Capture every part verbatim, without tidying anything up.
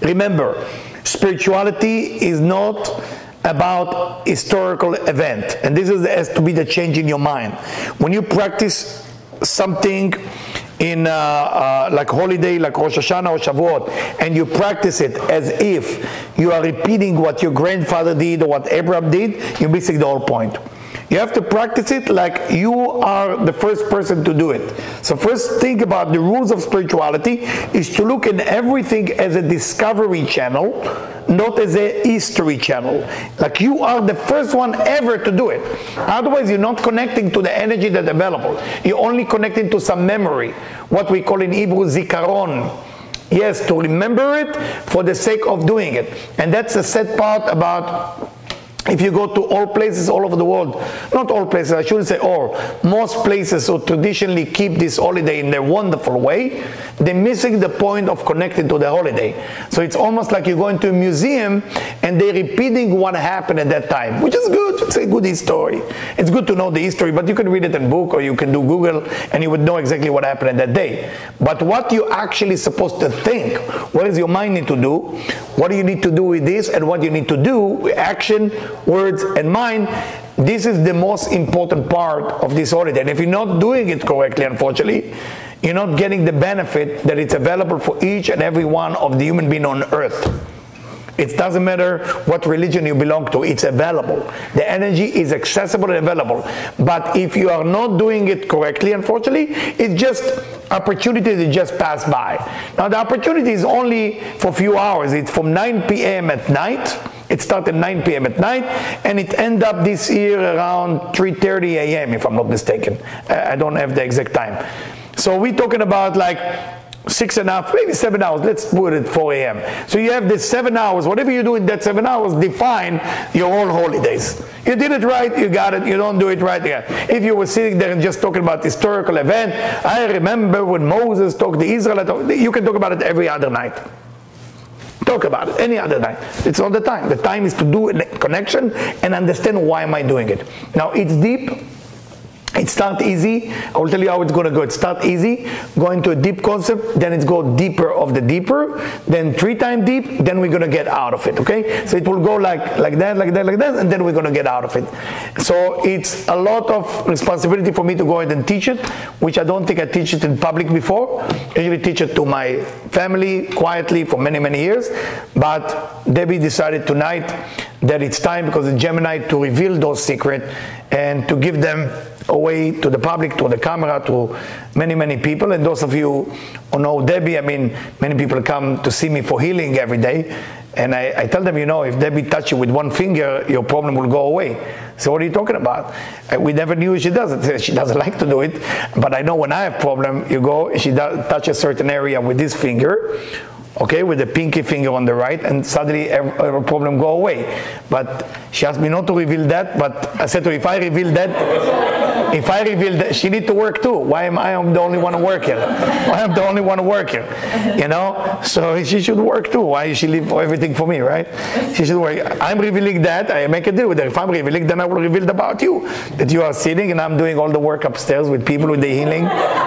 Remember, spirituality is not about historical event, and this is, has to be the change in your mind. When you practice something in uh, uh, like holiday, like Rosh Hashanah or Shavuot, and you practice it as if you are repeating what your grandfather did or what Abraham did, you're missing the whole point. You have to practice it like you are the first person to do it. So first, think about the rules of spirituality is to look at everything as a discovery channel, not as a history channel. Like you are the first one ever to do it. Otherwise, you're not connecting to the energy that's available. You're only connecting to some memory, what we call in Hebrew zikaron. Yes, to remember it for the sake of doing it. And that's the sad part about if you go to all places all over the world, not all places, I shouldn't say all, most places who traditionally keep this holiday in their wonderful way, they're missing the point of connecting to the holiday. So it's almost like you're going to a museum and they're repeating what happened at that time, which is good. It's a good history. It's good to know the history, but you can read it in a book or you can do Google and you would know exactly what happened at that day. But what you're actually supposed to think, what does your mind need to do, what do you need to do with this, and what you need to do, action, words, and mind, this is the most important part of this holiday. And if you're not doing it correctly, unfortunately, you're not getting the benefit that it's available for each and every one of the human being on earth. It doesn't matter what religion you belong to, it's available. The energy is accessible and available. But if you are not doing it correctly, unfortunately, it's just opportunity to just pass by. Now the opportunity is only for a few hours. It's from nine p m at night. It started nine p m at night, and it ended up this year around three thirty a m if I'm not mistaken. I don't have the exact time. So we're talking about like six and a half, maybe seven hours. Let's put it four a m So you have this seven hours. Whatever you do in that seven hours, define your whole holidays. You did it right, you got it. You don't do it right, yeah. If you were sitting there and just talking about historical event, I remember when Moses talked to Israel. You can talk about it every other night. Talk about it any other night. It's not the time. The time is to do a connection and understand why am I doing it. Now it's deep. It starts easy. I will tell you how it's going to go. It starts easy, go into a deep concept, then it's go deeper of the deeper, then three times deep, then we're going to get out of it, okay? So it will go like, like that, like that, like that, and then we're going to get out of it. So it's a lot of responsibility for me to go ahead and teach it, which I don't think I teach it in public before. I usually teach it to my family quietly for many, many years. But Debbie decided tonight that it's time, because it's Gemini, to reveal those secrets and to give them away to the public, to the camera, to many, many people. And those of you who know Debbie, I mean, many people come to see me for healing every day. And I, I tell them, you know, if Debbie touch you with one finger, your problem will go away. So what are you talking about? We never knew she does it. She doesn't like to do it. But I know when I have problem, you go, she does touch a certain area with this finger, okay, with the pinky finger on the right, and suddenly every, every problem go away. But she asked me not to reveal that, but I said to her, if I reveal that, if I reveal that, she need to work too. Why am I I'm the only one to work here? Why am I the only one to work here? You know? So she should work too. Why she leave everything for me, right? She should work. I'm revealing that, I make a deal with her. If I'm revealing, then I will reveal about you. That you are sitting and I'm doing all the work upstairs with people with the healing.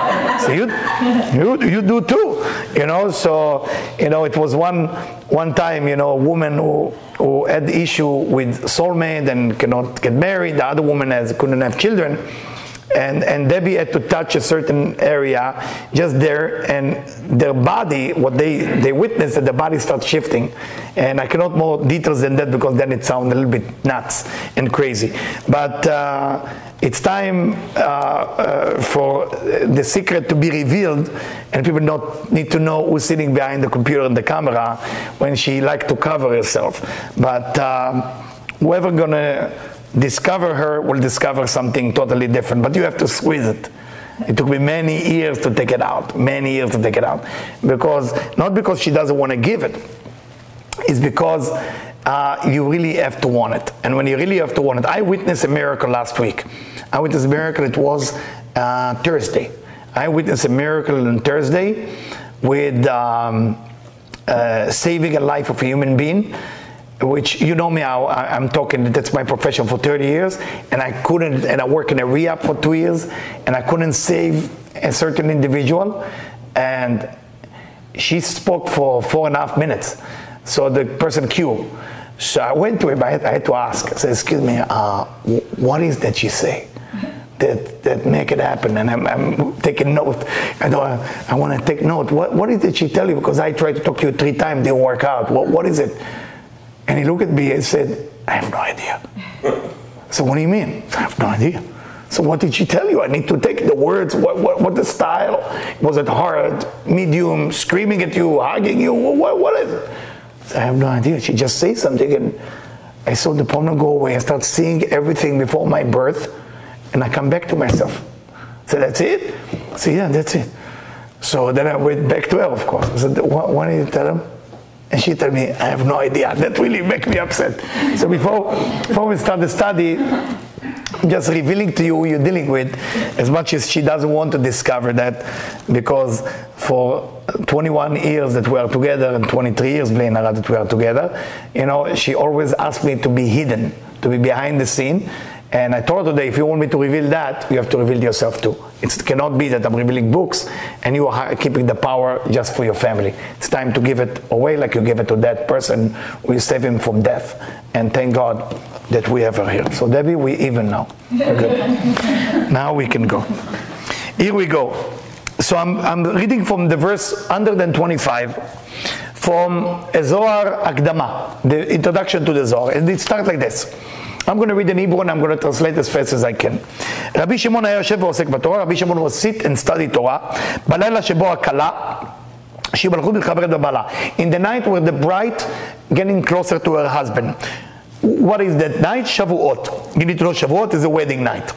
So you, you, you do too. You know, so, you know, it was one one time, you know, a woman who, who had the issue with soulmate and cannot get married. The other woman has couldn't have children. And, and Debbie had to touch a certain area just there, and their body, what they, they witnessed, that the body starts shifting. And I cannot more details than that, because then it sounds a little bit nuts and crazy. But uh, it's time uh, uh, for the secret to be revealed, and people not need to know who's sitting behind the computer and the camera when she likes to cover herself. But um, whoever gonna discover her will discover something totally different, but you have to squeeze it. It took me many years to take it out, many years to take it out, because not because she doesn't want to give it, it's because uh, you really have to want it. And when you really have to want it, I witnessed a miracle last week. I witnessed a miracle. It was uh, Thursday. I witnessed a miracle on Thursday with um, uh, saving a life of a human being, which, you know me, how I'm talking, that's my profession for thirty years, and I couldn't, and I work in a rehab for two years, and I couldn't save a certain individual, and she spoke for four and a half minutes. So the person Q. So I went to him, I had, I had to ask. I said, excuse me, uh, what is that you say that, that make it happen? And I'm, I'm taking note. I, I want to take note. What, what is it she tell you? Because I tried to talk to you three times, didn't work out. What, what is it? And he looked at me and said, I have no idea. So what do you mean? I have no idea. So what did she tell you? I need to take the words, what, what, what the style? Was it hard, medium, screaming at you, hugging you? What, what is it? I have no idea. She just said something and I saw the problem go away. I start seeing everything before my birth and I come back to myself. So that's it? I said, yeah, that's it. So then I went back to her, of course. I said, what, what did you tell him? And she told me, I have no idea. That really made me upset. So before, before we start the study, I'm just revealing to you who you're dealing with, as much as she doesn't want to discover that, because for twenty-one years that we are together and twenty-three years, Bnei Nara, that we are together, you know, she always asked me to be hidden, to be behind the scene. And I told her today, if you want me to reveal that, you have to reveal yourself too. It cannot be that I'm revealing books and you are keeping the power just for your family. It's time to give it away like you give it to that person. We save him from death. And thank God that we have her here. So Debbie, we even now. Okay. Now we can go. Here we go. So I'm, I'm reading from the verse one hundred twenty-five from Zohar Akdama, the introduction to the Zohar. And it starts like this. I'm going to read in Hebrew and I'm going to translate as fast as I can. Rabbi Shimon היה יושב ועוסק בתורה. Rabbi Shimon was sit and study Torah. בלילה שבו הכלה, שהיא מלכות מתחברת בבעלה. In the night where the bride getting closer to her husband. What is that night? Shavuot. You need to know Shavuot is a wedding night.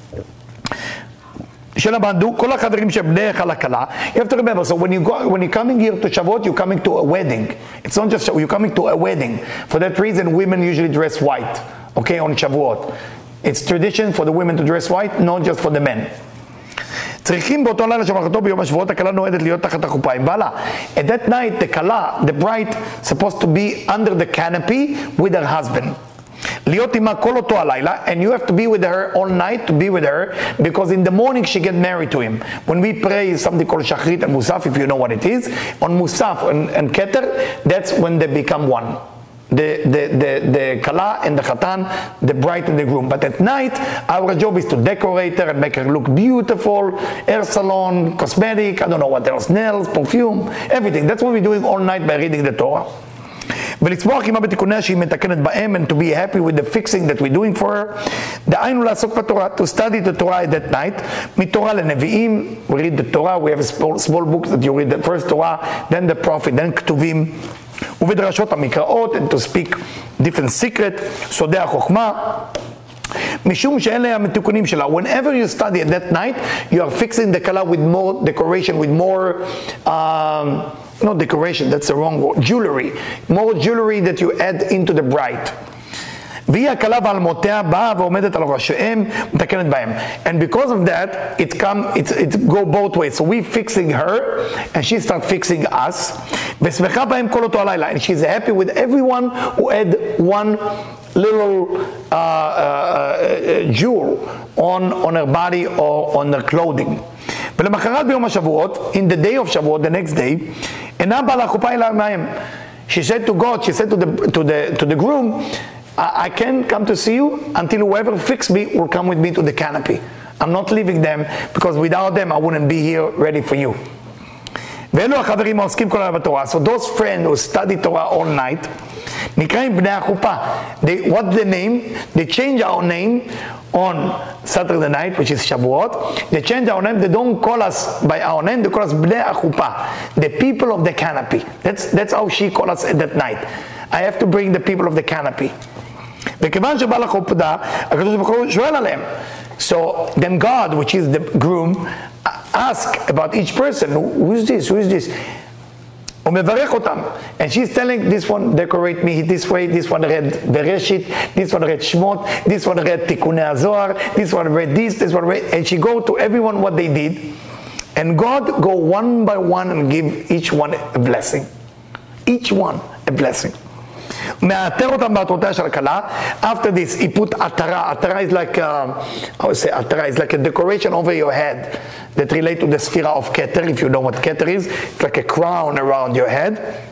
של הבנדו, כל החברים שבני הכלה. You have to remember, so when, you go, when you're coming here to Shavuot, you're coming to a wedding. It's not just, you're coming to a wedding. For that reason, women usually dress white. Okay, on Shavuot. It's tradition for the women to dress white, not just for the men. צריכים באותו לילה שמלכתו ביום השבועות, הכלה נועדת להיות תחת החופה עם בעלה. At that night, the כלה, the bride, supposed to be under the canopy with her husband. להיות עמה כל אותו הלילה, and you have to be with her all night, to be with her, because in the morning she get married to him. When we pray something called Shachrit and Musaf, if you know what it is, on Musaf and, and Keter, that's when they become one. The, the, the, the Kala and the Khatan, the bride and the groom. But at night, our job is to decorate her and make her look beautiful, hair salon, cosmetic, I don't know what else, nails, perfume, everything. That's what we're doing all night by reading the Torah. ולצמוח עמה בתיקוניה שהיא מתקנת בהם, and to be happy with the fixing that we're doing for her. דהיינו לעסוק בתורה, to study the Torah at that night, מתורה לנביאים, we read the Torah, we have a small, small book that you read the first Torah, then the prophet, then כתובים, ובדרשות המקראות, and to speak different secret, סודי החוכמה, משום שאלה המתוקנים שלה. Whenever you study at that night, you are fixing the kala with more decoration, with more, um, not decoration, that's the wrong word, jewelry. More jewelry that you add into the bride. והיא הכלה ועלמותיה באה ועומדת על ראשיהם, מתקנת בהם. And because of that, it come, it, it go both ways. So we fixing her, and she start fixing us. ושמחה בהם כל אותו הלילה. And she's happy with everyone who had one little uh, uh, uh, jewel on, on her body or on her clothing. ולמחרת ביום השבועות, in the day of Shavuot, the next day, אינה באה לחופה אלא מהם. She said to God, she said to the, to the, to the groom, I, I can't come to see you until whoever fixed me will come with me to the canopy. I'm not leaving them, because without them I wouldn't be here ready for you. ואלו החברים העוסקים כל הלילה בתורה. So those friends who study Torah all night, נקראים בני החופה. They, what's the name? They change our name on Saturday night, which is Shavuot. They change our name. They don't call us by our name. They call us בני החופה, the people of the canopy. That's, that's how she called us at that night. I have to bring the people of the canopy. וכיוון שבא לחופדה, הקדוש ברוך הוא שואל עליהם. So then God, which is the groom, ask about each person, who is this, who is this? ומברך אותם. And she's telling this one decorate me this way, this one read Bereshit, this one read Shmot, this one read Tikunei HaZohar, this one read this, this one read, and she go to everyone what they did, and God go one by one and give each one a blessing. Each one a blessing. מאתר אותם בעטרותיה של הכלה. After this, he put atara. Atara is like, uh, how would say atara? It's like a decoration over your head that relate to the sphere of Keter, if you know what Keter is. It's like a crown around your head.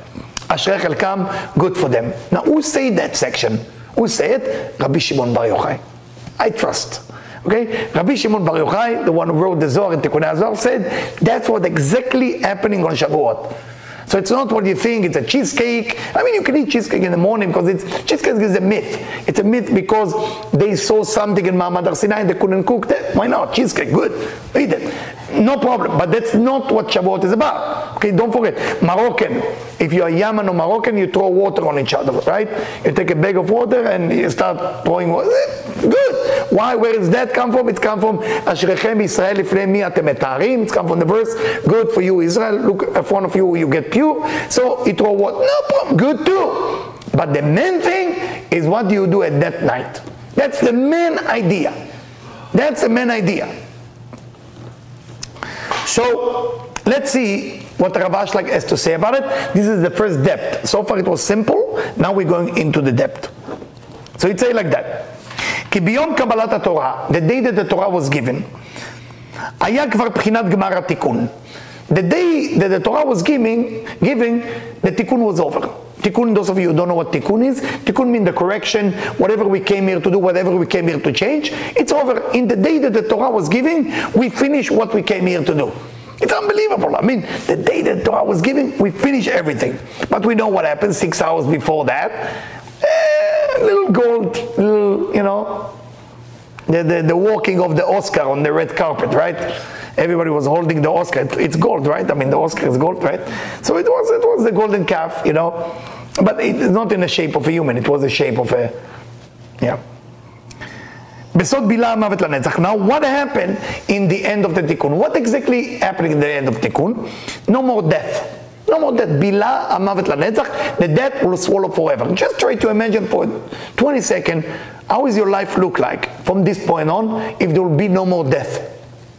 Ashrei Chelkam, good for them. Now, who say that section? Who say it? Rabbi Shimon Bar Yochai. I trust. Okay? Rabbi Shimon Bar Yochai, the one who wrote the Zohar and Tikkunei Zohar, said that's what exactly happening on Shavuot. So it's not what you think, it's a cheesecake. I mean, you can eat cheesecake in the morning because it's, cheesecake is a myth. It's a myth because they saw something in Ma'amad Har Sinai and they couldn't cook that. Why not? Cheesecake, good. Eat it. No problem. But that's not what Shavuot is about. Okay, don't forget. Moroccan. If you're Yemen or Moroccan, you throw water on each other, right? You take a bag of water and you start throwing water. Good. Why? Where does that come from? It comes from Ashrechem Israel Lifnei Mi Atem Metaharim. It comes from the verse, good for you, Israel. Look in front of you, you get pure. So you throw water. No problem. Good too. But the main thing is what do you do at that night. That's the main idea. That's the main idea. So let's see what Rav Ashlag has to say about it. This is the first depth. So far it was simple. Now we're going into the depth. So it says like that. כי ביום קבלת התורה, the day that the Torah was given, היה כבר בחינת גמר התיקון. The day that the Torah was giving, giving, the tikkun was over. Tikkun, those of you who don't know what tikkun is, tikkun means the correction, whatever we came here to do, whatever we came here to change, it's over. In the day that the Torah was giving, we finished what we came here to do. It's unbelievable. I mean, the day that Torah was giving, we finished everything. But we know what happened six hours before that. Eh, little gold, little, you know, the, the, the walking of the Oscar on the red carpet, right? Everybody was holding the Oscar. It's gold, right? I mean, the Oscar is gold, right? So it was, it was the golden calf, you know. But it is not in the shape of a human. It was the shape of a, yeah. בסוד בילה המוות לנצח. Now, what happened in the end of the tikkun? What exactly happened in the end of tikkun? No more death. No more death. בילה המוות לנצח. The death will swallow forever. Just try to imagine for twenty seconds, how is your life look like from this point on if there will be no more death?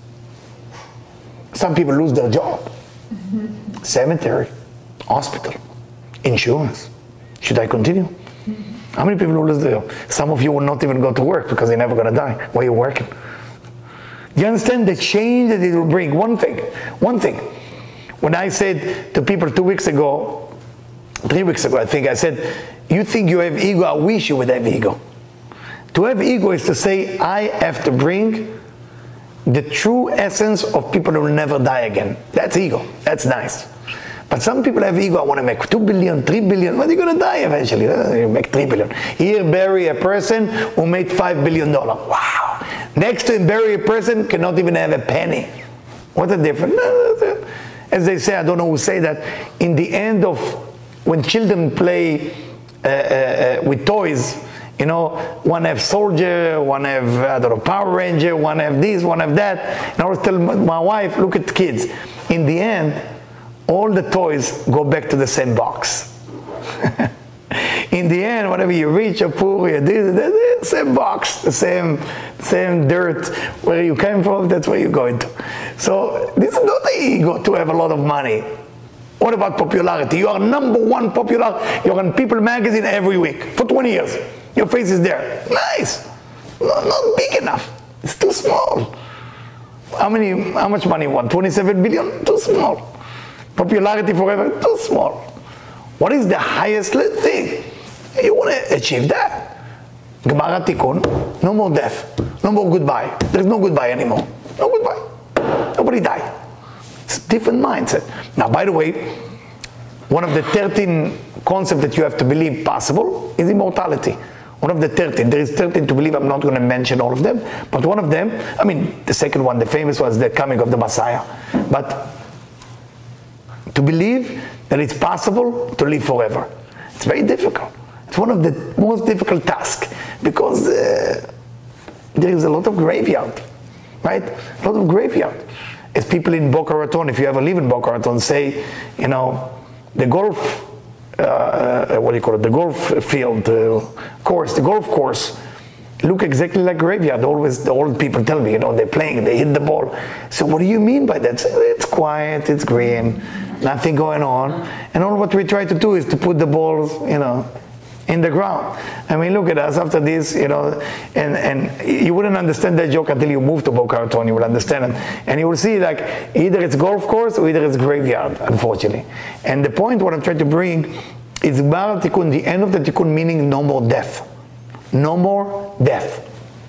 Some people lose their job. Mm-hmm. Cemetery, hospital, insurance. Should I continue? Mm-hmm. How many people will lose their job? Some of you will not even go to work because they're never going to die while you're working. Do you understand the change that it will bring? One thing, one thing. When I said to people two weeks ago, three weeks ago, I think I said, you think you have ego, I wish you would have ego. To have ego is to say, I have to bring the true essence of people who will never die again. That's ego. That's nice. But some people have ego. I want to make two billion, three billion. Well, you're going to die eventually. You make three billion. Here, bury a person who made five billion dollars. Wow. Next to him, bury a person cannot even have a penny. What's the difference? As they say, I don't know who say that. In the end of when children play uh, uh, uh, with toys, you know, one have soldier, one have, I don't know, Power Ranger, one have this, one have that. And I always tell my wife, look at kids. In the end, all the toys go back to the same box. In the end, whatever you rich or poor, you this, the same box, the same, same dirt. Where you came from, that's where you're going to. So this is not the ego to have a lot of money. What about popularity? You are number one popular. You're on People magazine every week for twenty years. Your face is there. Nice. Not, not big enough. It's too small. How many? How much money you want? twenty-seven billion? Too small. Popularity forever? Too small. What is the highest thing? You want to achieve that. Gemara Tikkun. No more death. No more goodbye. There is no goodbye anymore. No goodbye. Nobody died. It's a different mindset. Now, by the way, one of the thirteen concepts that you have to believe possible is immortality. One of the thirteen. There is thirteen to believe. I'm not going to mention all of them. But one of them, I mean, the second one, the famous was the coming of the Messiah. But to believe that it's possible to live forever. It's very difficult. It's one of the most difficult tasks because uh, there is a lot of graveyard, right? A lot of graveyard. As people in Boca Raton, if you ever live in Boca Raton, say, you know, the golf, uh, what do you call it, the golf field uh, course, the golf course, look exactly like graveyard. Always the old people tell me, you know, they're playing, they hit the ball. So what do you mean by that? So it's quiet, it's green, nothing going on. And all what we try to do is to put the balls, you know, in the ground. I mean, look at us after this, you know, and, and you wouldn't understand that joke until you move to Boca Raton. You will understand it. And you will see, like, either it's golf course or either it's graveyard, unfortunately. And the point what I'm trying to bring It's Gmar Tikkun, the end of the Tikkun, meaning no more death. No more death.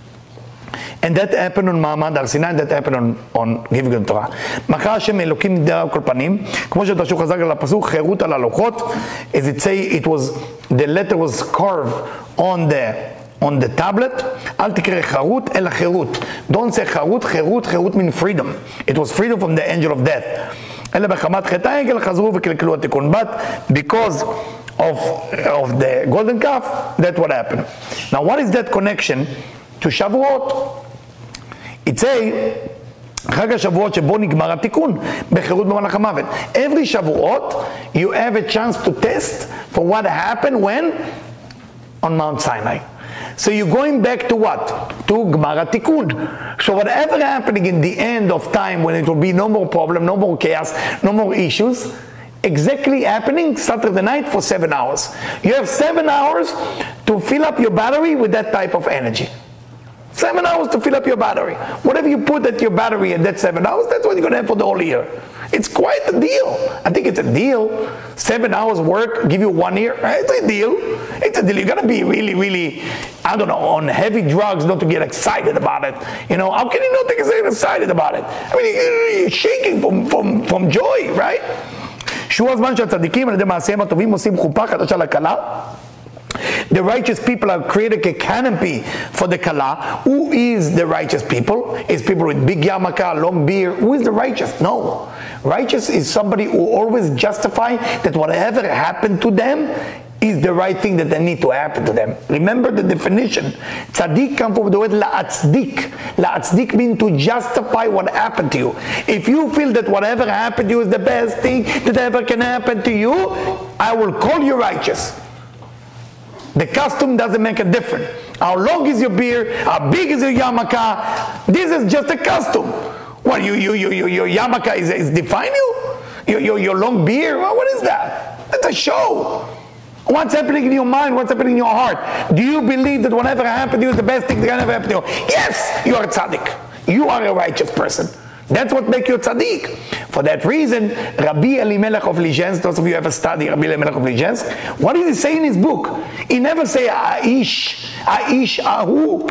And that happened on Ma'amad Har Sinai, that happened on, on giving the Torah. מחר השם אלוקים נדרה על כל פנים, כמו שדרשו חזק על הפסוק, חירות על הלוחות, as it say, it was, the letter was carved on the, on the tablet, אל תקרא חרות, אלא חירות. Don't say חרות, חירות, חירות mean freedom. It was freedom from the angel of death. אלא בחמת חטא העגל חזרו וקלקלו התיקון. But because of, of the golden calf, that's what happened. Now what is that connection to Shavuot? It's a חג השבועות שבו נגמר התיקון בחירות במלאך המוות. Every שבועות you have a chance to test for what happened when? On Mount Sinai. So you're going back to what? To Gmar HaTikun. So whatever happening in the end of time when it will be no more problem, no more chaos, no more issues, exactly happening Saturday night for seven hours. You have seven hours to fill up your battery with that type of energy. Seven hours to fill up your battery. Whatever you put at your battery in that seven hours, that's what you're going to have for the whole year. It's quite a deal. I think it's a deal. Seven hours work, give you one year. It's a deal. It's a deal. You got to be really, really, I don't know, on heavy drugs not to get excited about it. You know, how can you not get excited about it? I mean, you're shaking from, from, from joy, right? שהוא הזמן שהצדיקים על ידי מעשיהם הטובים עושים חופה חדשה לכלה. The righteous people are created a canopy for the Kala. Who is the righteous people? Is people with big yarmulke, long beard. Who is the righteous? No. Righteous is somebody who always justify that whatever happened to them is the right thing that they need to happen to them. Remember the definition. Tzaddik comes from the word la'atzdik. La'atzdik means to justify what happened to you. If you feel that whatever happened to you is the best thing that ever can happen to you, I will call you righteous. The costume doesn't make a difference. How long is your beard? How big is your yarmulke? This is just a costume. What, you, you, you, you, your yarmulke is, is define you? Your, your, your long beard? Well, what is that? That's a show. What's happening in your mind? What's happening in your heart? Do you believe that whatever happened to you is the best thing that can ever happen to you? Yes, you are a tzaddik. You are a righteous person. That's what makes you a tzaddik. For that reason, Rabbi Elimelech of Lizensk, those of you who ever studied Rabbi Elimelech of Lizensk, what does he say in his book? He never say, Aish, Aish, Ahu,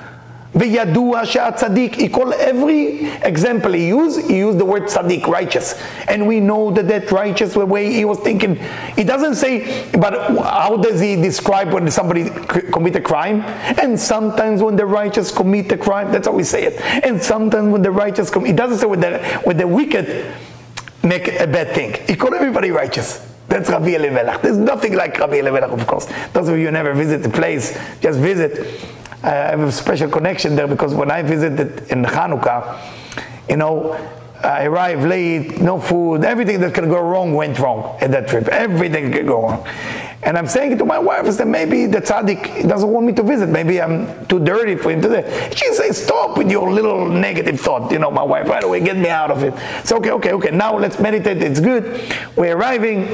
V'yadua she'atzadik. He called every example he used, he used the word tzaddik, righteous. And we know that that righteous way he was thinking. He doesn't say, but how does he describe when somebody commit a crime? And sometimes when the righteous commit a crime, that's how we say it. And sometimes when the righteous commit, he doesn't say when the, when the wicked make a bad thing. He called everybody righteous. That's Rabbi Elimelech. There's nothing like Rabbi Elimelech, of course. Those of you who never visit the place, just visit. I have a special connection there because when I visited in Hanukkah, you know, I arrived late, no food, everything that can go wrong went wrong at that trip. Everything could go wrong. And I'm saying it to my wife, I said, maybe the tzaddik doesn't want me to visit. Maybe I'm too dirty for him to do. She says, stop with your little negative thought. You know, my wife, right away, get me out of it. So, okay, okay, okay, now let's meditate. It's good. We're arriving.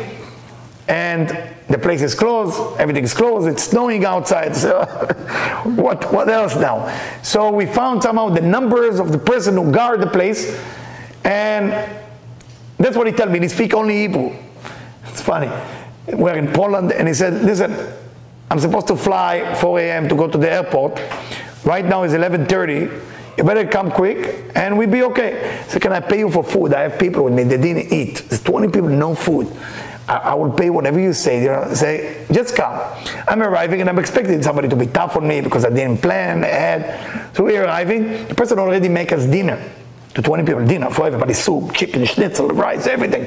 And the place is closed, everything is closed, it's snowing outside, so what, what else now? So we found somehow the numbers of the person who guard the place, and that's what he told me. He speak only Hebrew. It's funny. We're in Poland, and he said, listen, I'm supposed to fly four a m to go to the airport. Right now it's eleven thirty. You better come quick, and we'll be okay. So can I pay you for food? I have people with me, they didn't eat. There's twenty people, no food. I will pay whatever you say. You know, say, just come. I'm arriving and I'm expecting somebody to be tough on me because I didn't plan ahead. So we're arriving. The person already make us dinner. To twenty people, dinner for everybody. Soup, chicken, schnitzel, rice, everything.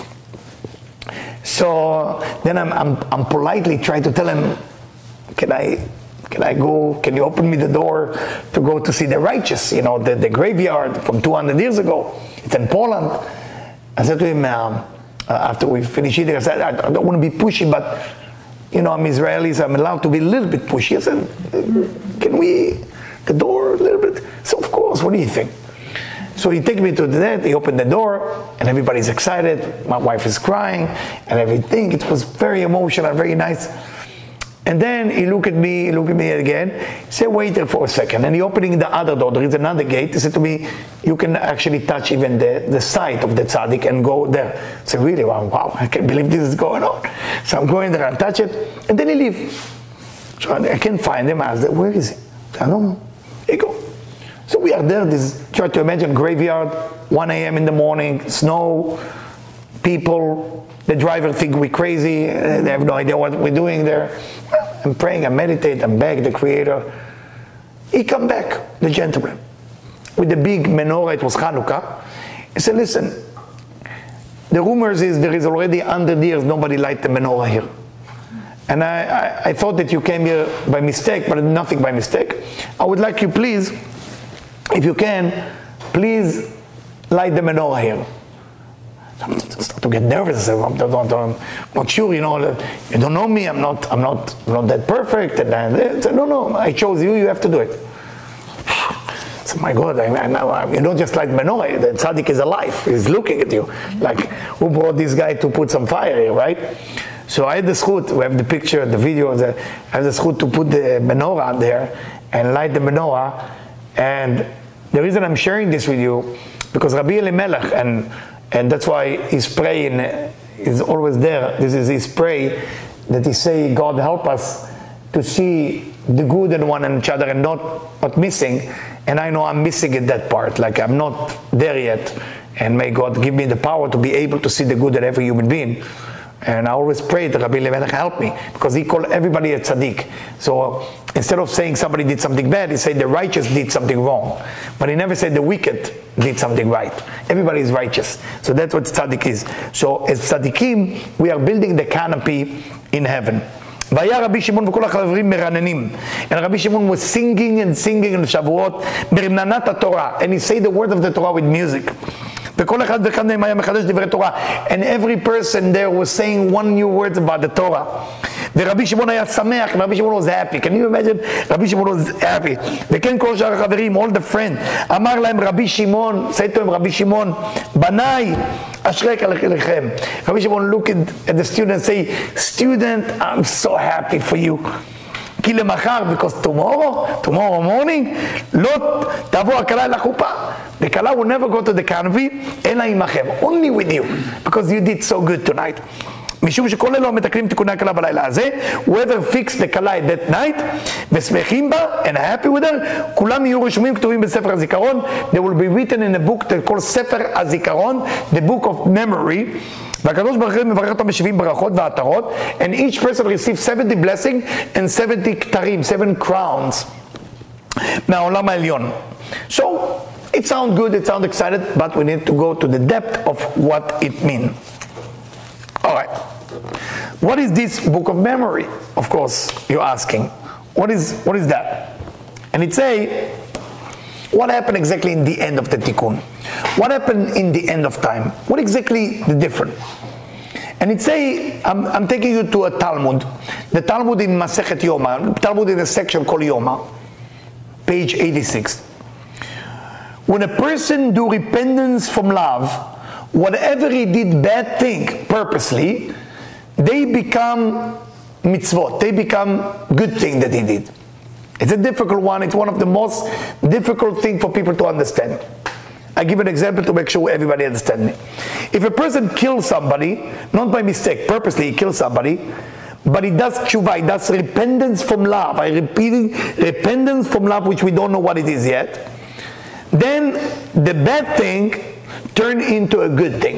So then I'm, I'm, I'm politely trying to tell him, can I, can I go, can you open me the door to go to see the righteous, you know, the, the graveyard from two hundred years ago. It's in Poland. I said to him, um, Uh, after we finish eating, I said, I don't want to be pushy, but, you know, I'm Israeli, so I'm allowed to be a little bit pushy. I said, can we, the door a little bit? So, of course, what do you think? So he took me to that, he opened the door, and everybody's excited. My wife is crying, and everything. It was very emotional, very nice. And then he looked at me, he looked at me again. He said, wait there for a second. And he opening the other door. There is another gate. He said to me, you can actually touch even the, the side of the tzaddik and go there. I said, really? Wow, wow, I can't believe this is going on. So I'm going there and touch it. And then he leave. So I can't find him. I asked, where is he? I don't know. He go. So we are there. This, try to imagine graveyard, one a m in the morning, snow, people. The driver think we're crazy. They have no idea what we're doing there. I'm praying, I meditate, I'm back, the Creator. He come back, the gentleman, with the big menorah. It was Hanukkah. He said, listen, the rumors is there is already one hundred years nobody light the menorah here. And I, I, I thought that you came here by mistake, but nothing by mistake. I would like you, please, if you can, please light the menorah here. I start to get nervous. I'm not, I'm not sure, you know. You don't know me. I'm not. I'm not. I'm not that perfect. And I said, no, no. I chose you. You have to do it. So my God, I, I, you don't just light menorah. The tzaddik is alive. He's looking at you. Like, who brought this guy to put some fire here, right? So I had the zchut. We have the picture, the video. The, I have the zchut to put the menorah there and light the menorah. And the reason I'm sharing this with you, because Rabbi Elimelech, and And that's why his praying is always there. This is his prayer that he say, God help us to see the good in one another and not, not missing. And I know I'm missing in that part. Like I'm not there yet. And may God give me the power to be able to see the good in every human being. And I always pray that Rabbi Elimelech help me, because he called everybody a tzaddik. So instead of saying somebody did something bad, he said the righteous did something wrong. But he never said the wicked did something right. Everybody is righteous. So that's what tzaddik is. So as tzaddikim, we are building the canopy in heaven. והיה רבי שמעון וכל החברים מרננים. And Rabbi Shimon was singing and singing in Shavuot, ברננת התורה. And he said the word of the Torah with music. וכל אחד ואחד מהם היה מחדש דברי תורה. And every person there was saying one new word about the Torah. ורבי שמעון היה שמח, and Rabbi Shimon was happy. Can you imagine? Rabbi Shimon was happy. וכן כל שאר החברים, all the friends, אמר להם רבי שמעון, said to him רבי שמעון, בניי, אשריך לכם. Rabbi Shimon looked at the student and say, student, I'm so happy for you. כי למחר, because tomorrow, tomorrow morning, לא תבוא הכלה אל החופה. The kala will never go to the canopy, אלא עמכם, only with you, because you did so good tonight. משום שכל אלו המתקנים תיקוני הכלה בלילה הזה, whoever fixed the kala at that night, ושמחים בה, and happy with her, כולם יהיו רשומים כתובים בספר הזיכרון, they will be written in a book that called ספר הזיכרון, the book of memory, והקדוש ברוך הוא מברך אותם ב-שבעים ברכות ועטרות, and each person receives seventy blessings and seventy כתרים, seven crowns, מהעולם העליון. So, it sounds good, it sounds excited, but we need to go to the depth of what it means. Alright. What is this book of memory? Of course, you're asking. What is what is that? And it say, what happened exactly in the end of the tikkun? What happened in the end of time? What exactly the difference? And it say, I'm, I'm taking you to a Talmud. The Talmud in Masechet Yoma. Talmud in a section called Yoma. Page eighty-six. When a person do repentance from love, whatever he did bad thing purposely, they become mitzvot. They become good thing that he did. It's a difficult one. It's one of the most difficult thing for people to understand. I give an example to make sure everybody understands me. If a person kills somebody, not by mistake, purposely he kills somebody, but he does tshuva, he does repentance from love. I repeating repentance from love, which we don't know what it is yet. Then the bad thing turn into a good thing.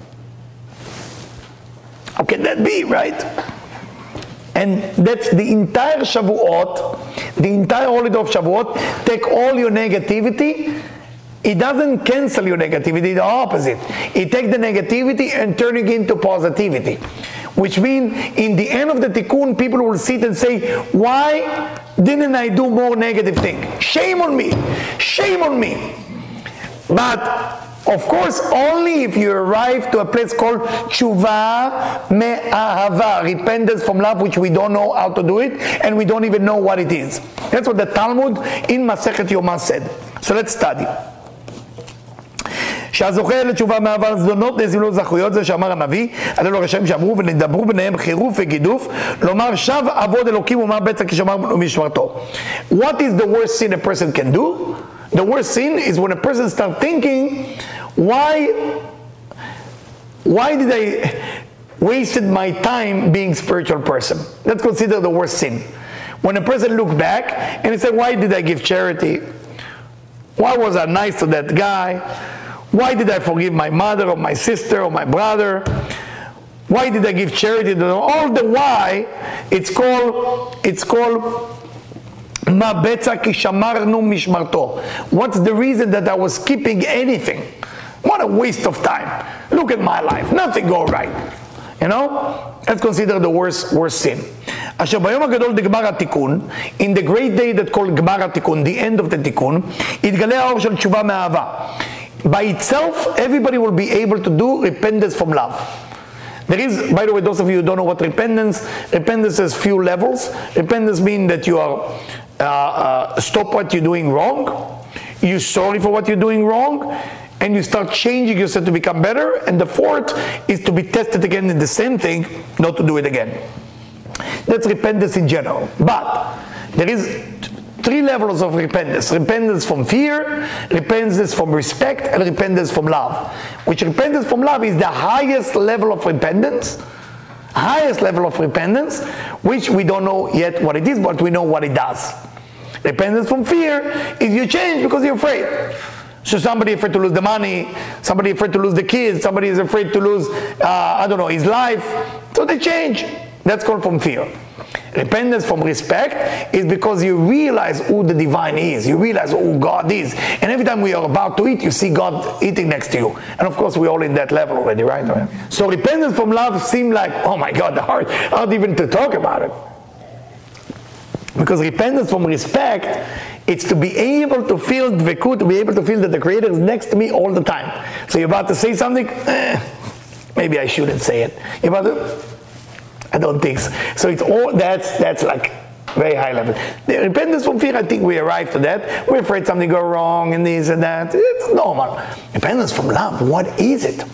How can that be, right? And that's the entire Shavuot, the entire holiday of Shavuot. Take all your negativity. It doesn't cancel your negativity, the opposite. It takes the negativity and turn it into positivity. Which means, in the end of the tikkun, people will sit and say, why didn't I do more negative thing? Shame on me! Shame on me! But, of course, only if you arrive to a place called tshuva me'ahava, repentance from love, which we don't know how to do it, and we don't even know what it is. That's what the Talmud in Masechet Yoma said. So let's study. שהזוכה לתשובה מעבר זדונות נעשים לו זכויות, זה שאמר הנביא, עלי לו רשעים שאמרו ונדברו ביניהם חירוף וגידוף, לומר שב עבוד אלוקים ומה בצע כי שמר משמרתו. What is the worst sin a person can do? The worst sin is when a person starts thinking, why, why did I wasted my time being a spiritual person? That's considered the worst sin. When a person looks back and he said, why did I give charity? Why was I nice to that guy? Why did I forgive my mother or my sister or my brother? Why did I give charity to them? All the why, it's called, it's called Ma betza ki shamarnu mishmarto. What's the reason that I was keeping anything? What a waste of time. Look at my life. Nothing go right. You know? That's considered the worst, worst sin. אשר ביום הגדול דגמר התיקון, in the great day that called גמר התיקון, the end of the תיקון, יתגלה האור של תשובה מאהבה. By itself, everybody will be able to do repentance from love. There is, by the way, those of you who don't know what repentance, repentance has few levels. Repentance means that you are uh, uh, stop what you're doing wrong, you're sorry for what you're doing wrong, and you start changing yourself to become better. And the fourth is to be tested again in the same thing, not to do it again. That's repentance in general. But there is three levels of repentance. Repentance from fear, repentance from respect, and repentance from love. Which repentance from love is the highest level of repentance, highest level of repentance, which we don't know yet what it is, but we know what it does. Repentance from fear is you change because you're afraid. So somebody afraid to lose the money, somebody afraid to lose the kids, somebody is afraid to lose, uh, I don't know, his life. So they change. That's called from fear. Repentance from respect is because you realize who the divine is. You realize who God is. And every time we are about to eat, you see God eating next to you. And of course, we're all in that level already, right? So repentance from love seems like, oh my God, hard, hard even to talk about it. Because repentance from respect, it's to be able to feel dvekut, to be able to feel that the Creator is next to me all the time. So you're about to say something, eh, maybe I shouldn't say it. You're about to, I don't think so. So it's all, that's, that's like very high level. The repentance from fear, I think we arrived to that. We're afraid something go wrong and this and that. It's normal. Repentance from love, what is it?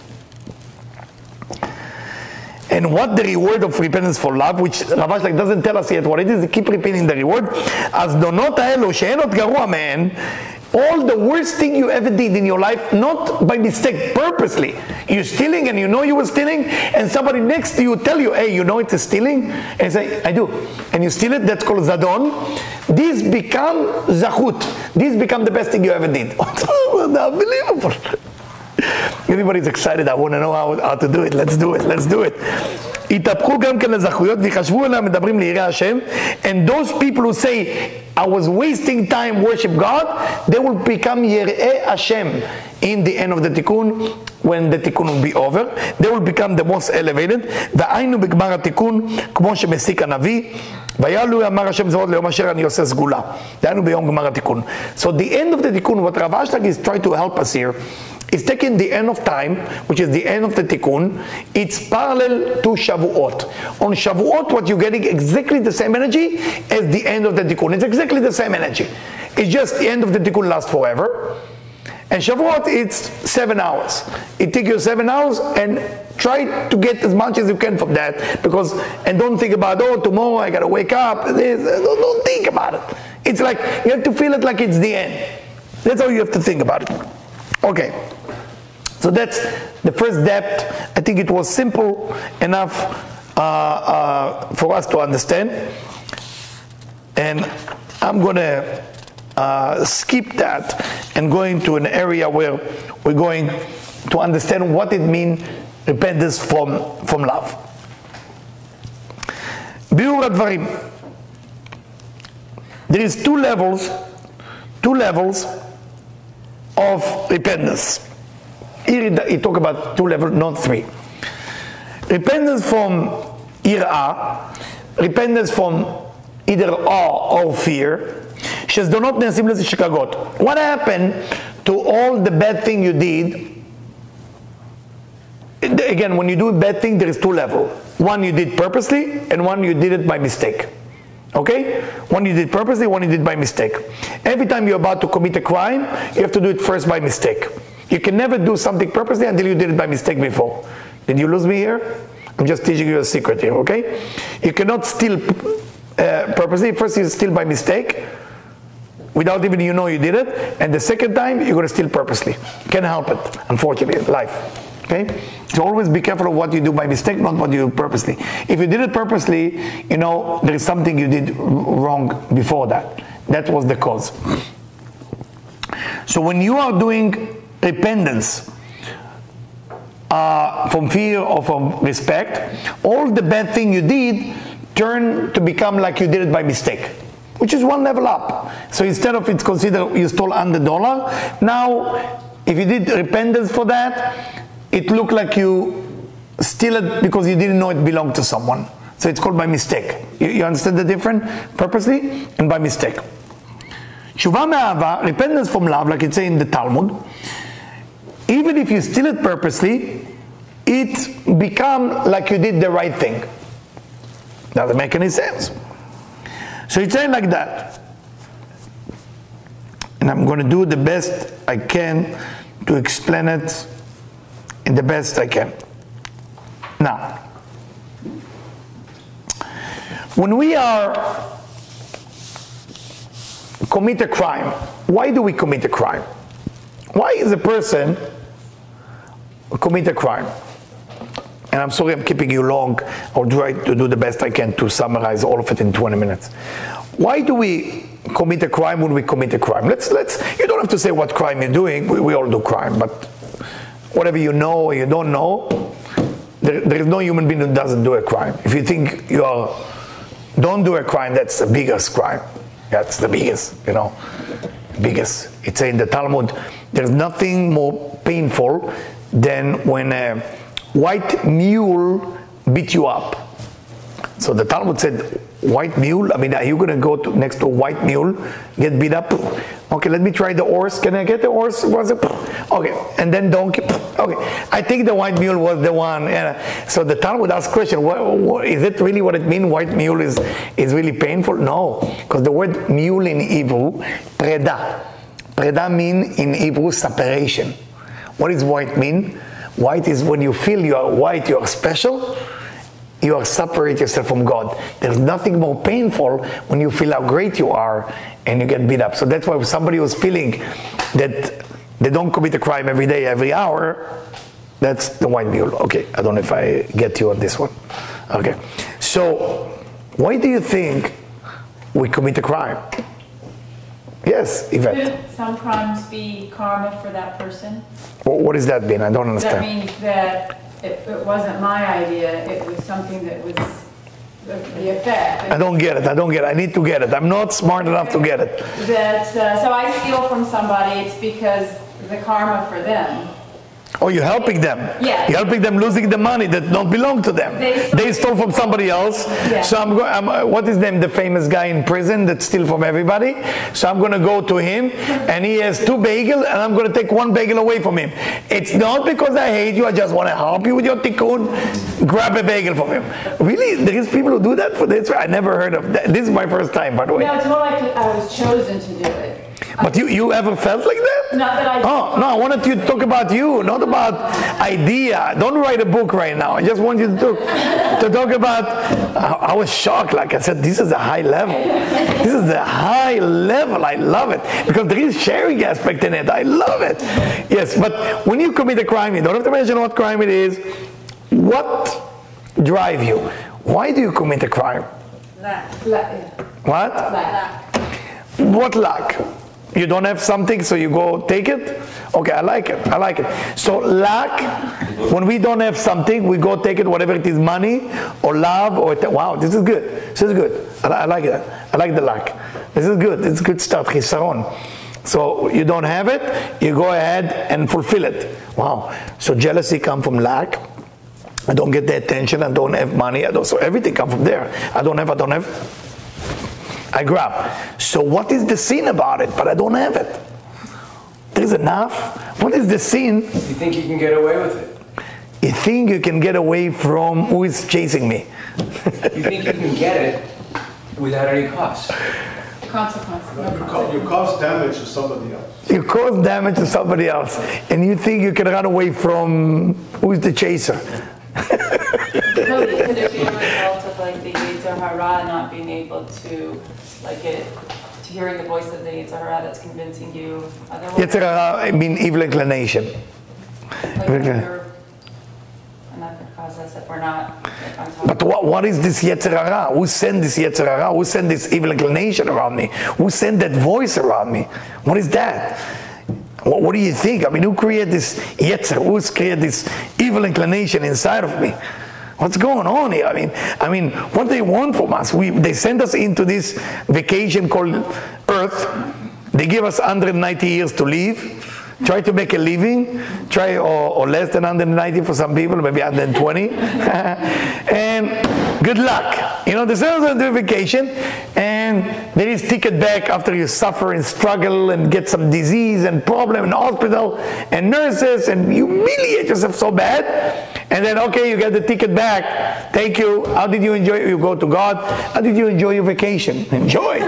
And what the reward of repentance for love, which Rav Ashlag doesn't tell us yet what it is, keep repeating the reward. As donot haelu she'en ot garua me'en, all the worst thing you ever did in your life, not by mistake, purposely. You're stealing and you know you were stealing, and somebody next to you tell you, hey, you know it's a stealing? And you say, I do. And you steal it, that's called zadon. This become zachut. This become the best thing you ever did. Unbelievable. Everybody's excited, I want to know how, how to do it, let's do it, let's do it. התהפכו גם כן לזכויות ויחשבו אליהם מדברים ליראי השם, and those people who say I was wasting time worship God, they will become יראי השם in the end of the tikkun, when the tikkun will be over. They will become the most elevated. והיינו בגמר התיקון כמו שמסיק הנביא, ויעלו אמר השם זרועות ליום אשר אני עושה סגולה. דהיינו ביום גמר התיקון. So the end of the tikkun, what Rav Ashlag is trying to help us here, is taking the end of time, which is the end of the tikkun. It's parallel to Shavuot. On Shavuot, what you're getting exactly the same energy as the end of the tikkun. It's exactly the same energy. It's just the end of the tikkun lasts forever. And Shavuot, it's seven hours. It takes you seven hours, and try to get as much as you can from that. Because, and don't think about, oh, tomorrow I gotta wake up. This, don't, don't think about it. It's like, you have to feel it like it's the end. That's how you have to think about it. Okay. So that's the first depth. I think it was simple enough uh, uh, for us to understand. And I'm going to uh, skip that and go into an area where we're going to understand what it means, repentance from, from love. Biur HaDvarim. There is two levels, two levels of repentance. Here he talk about two levels, not three. Repentance from irah, repentance from either awe or fear. What happened to all the bad thing you did? Again, when you do a bad thing, there is two levels. One you did purposely, and one you did it by mistake. Okay? One you did purposely, one you did by mistake. Every time you're about to commit a crime, you have to do it first by mistake. You can never do something purposely until you did it by mistake before. Did you lose me here? I'm just teaching you a secret here, okay? You cannot steal uh, purposely. First you steal by mistake, without even you know you did it, and the second time you're going to steal purposely. Can't help it, unfortunately, in life. Okay? So always be careful of what you do by mistake, not what you do purposely. If you did it purposely, you know, there is something you did wrong before that. That was the cause. So when you are doing repentance uh, from fear or from respect, all the bad thing you did turn to become like you did it by mistake, which is one level up. So instead of it's considered you stole one hundred dollars, now if you did repentance for that, it looked like you steal it because you didn't know it belonged to someone. So it's called by mistake. You, you understand the difference? Purposely and by mistake. Shuvah me'ahava, repentance from love, like it says in the Talmud, even if you steal it purposely, it becomes like you did the right thing. Doesn't make any sense. So it's saying like that. And I'm going to do the best I can to explain it in the best I can. Now, when we are commit a crime, why do we commit a crime? Why is a person commit a crime? And I'm sorry I'm keeping you long. I'll try to do the best I can to summarize all of it in twenty minutes. Why do we commit a crime when we commit a crime? Let's, let's, you don't have to say what crime you're doing. We, we all do crime, but whatever you know or you don't know, there, there is no human being who doesn't do a crime. If you think you are, don't do a crime, that's the biggest crime. That's the biggest, you know, biggest. It's in the Talmud, there's nothing more painful than when a white mule beat you up. So the Talmud said, white mule, I mean, are you going to go to, next to a white mule, get beat up? Okay, let me try the horse. Can I get the horse? Was it? Okay, and then donkey. Okay, I think the white mule was the one. Uh, so the Talmud asked question, what, what, is it really what it means? White mule is, is really painful? No, because the word mule in Hebrew, preda. Preda means in Hebrew separation. What does white mean? White is when you feel you are white, you are special. You are separate yourself from God. There's nothing more painful when you feel how great you are and you get beat up. So that's why somebody who's feeling that they don't commit a crime every day, every hour, that's the white mule. Okay, I don't know if I get you on this one. Okay, so why do you think we commit a crime? Yes, Yvette. Could some crimes be karma for that person? Well, what does that mean? I don't understand. That means that It, it wasn't my idea, it was something that was the, the effect. I don't get it, I don't get it, I need to get it. I'm not smart enough to get it. That, uh, so I steal from somebody, it's because the karma for them. Oh, you're helping them. Yeah. You're helping them losing the money that don't belong to them. They stole, they stole from somebody else. Yeah. So I'm going, uh, what is name, the famous guy in prison that steals from everybody? So I'm going to go to him and he has two bagels and I'm going to take one bagel away from him. It's not because I hate you, I just want to help you with your tikkun. Grab a bagel from him. Really? There is people who do that for this? I never heard of that. This is my first time, by the way. No, it's more like I was chosen to do it. But you, you ever felt like that? Not that I... Oh, no, I wanted you to talk about you, not about idea. Don't write a book right now. I just want you to talk, to talk about... I, I was shocked. Like I said, this is a high level. This is a high level. I love it. Because there is sharing aspect in it. I love it. Yes, but when you commit a crime, you don't have to mention what crime it is. What drives you? Why do you commit a crime? Lack. Lack. What? Lack. What lack? You don't have something, so you go take it? Okay, I like it. I like it. So lack, when we don't have something, we go take it, whatever it is, money or love or wow, this is good. This is good. I, I like that. I like the lack. This is good. It's a good start. Chisaron. So you don't have it, you go ahead and fulfill it. Wow. So jealousy comes from lack. I don't get the attention. I don't have money. I don't. So everything comes from there. I don't have. I don't have. I grab. So what is the sin about it? But I don't have it. There's enough. What is the sin? You think you can get away with it? You think you can get away from who is chasing me? You think you can get it without any cost? consequence. No You, consequence. ca- you cause damage to somebody else. You cause damage to somebody else, and you think you can run away from who's the chaser. Cody, could it be a result of like the Yetzer Hara not being able to, like it, to hearing the voice of the Yetzer Hara that's convincing you otherwise? Yetzer hara, I mean evil inclination. Like if you're, and that could cause us if we're not like, on top. But what, what is this Yetzer hara? Who sent this Yetzer hara? Who sent this evil inclination around me? Who sent that voice around me? What is that? What, what do you think? I mean, who created this Yetzer? Who's created this evil inclination inside of me? What's going on here? I mean, I mean, what do they want from us? We, they send us into this vacation called Earth. They give us one hundred ninety years to live. Try to make a living, try or, or less than one hundred ninety for some people, maybe one hundred twenty, and good luck. You know, they send us on the vacation, and there is ticket back after you suffer and struggle and get some disease and problem in the hospital and nurses and you humiliate yourself so bad, and then okay, you get the ticket back. Thank you. How did you enjoy it? You go to God. How did you enjoy your vacation? Enjoy.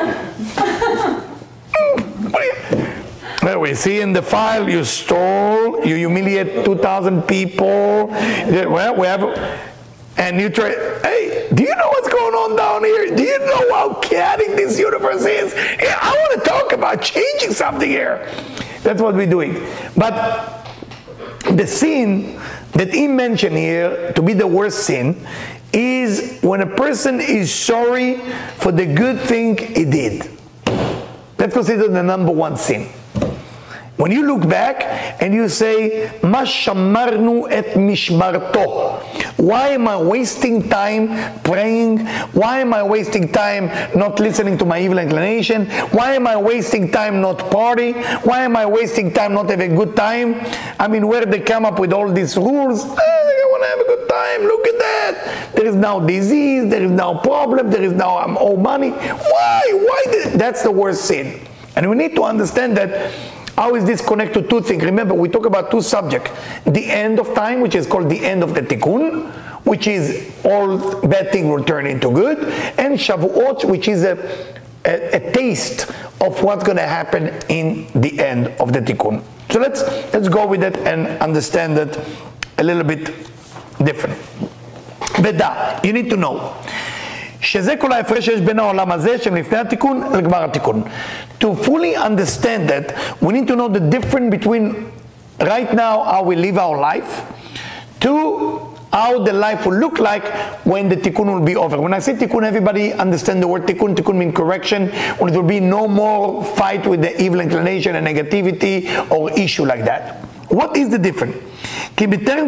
What do you? Well, we see in the file you stole, you humiliate two thousand people. Well, we have, and you try. Hey, do you know what's going on down here? Do you know how chaotic this universe is? Yeah, I want to talk about changing something here. That's what we're doing. But the sin that he mentioned here to be the worst sin is when a person is sorry for the good thing he did. That's considered the number one sin. When you look back and you say, "Ma shamarnu et mishmarto." Why am I wasting time praying? Why am I wasting time not listening to my evil inclination? Why am I wasting time not party? Why am I wasting time not having a good time? I mean, where they come up with all these rules? Eh, I want to have a good time. Look at that. There is now disease. There is now problem. There is now I'm owe money. Why? Why? Did, that's the worst sin. And we need to understand that. How is this connected to two things? Remember, we talk about two subjects. The end of time, which is called the end of the tikkun, which is all bad things will turn into good, and Shavuot, which is a, a, a taste of what's going to happen in the end of the tikkun. So let's, let's go with it and understand it a little bit different. Veda, you need to know. שזה כל ההפרש שיש בין העולם הזה שלפני התיקון לגמר התיקון. To fully understand that, we need to know the difference between right now how we live our life to how the life will look like when the tikkun will be over. When I say tikkun, everybody understand the word tikkun. Tikkun means correction, when there will be no more fight with the evil inclination and negativity or issue like that. What is the difference? If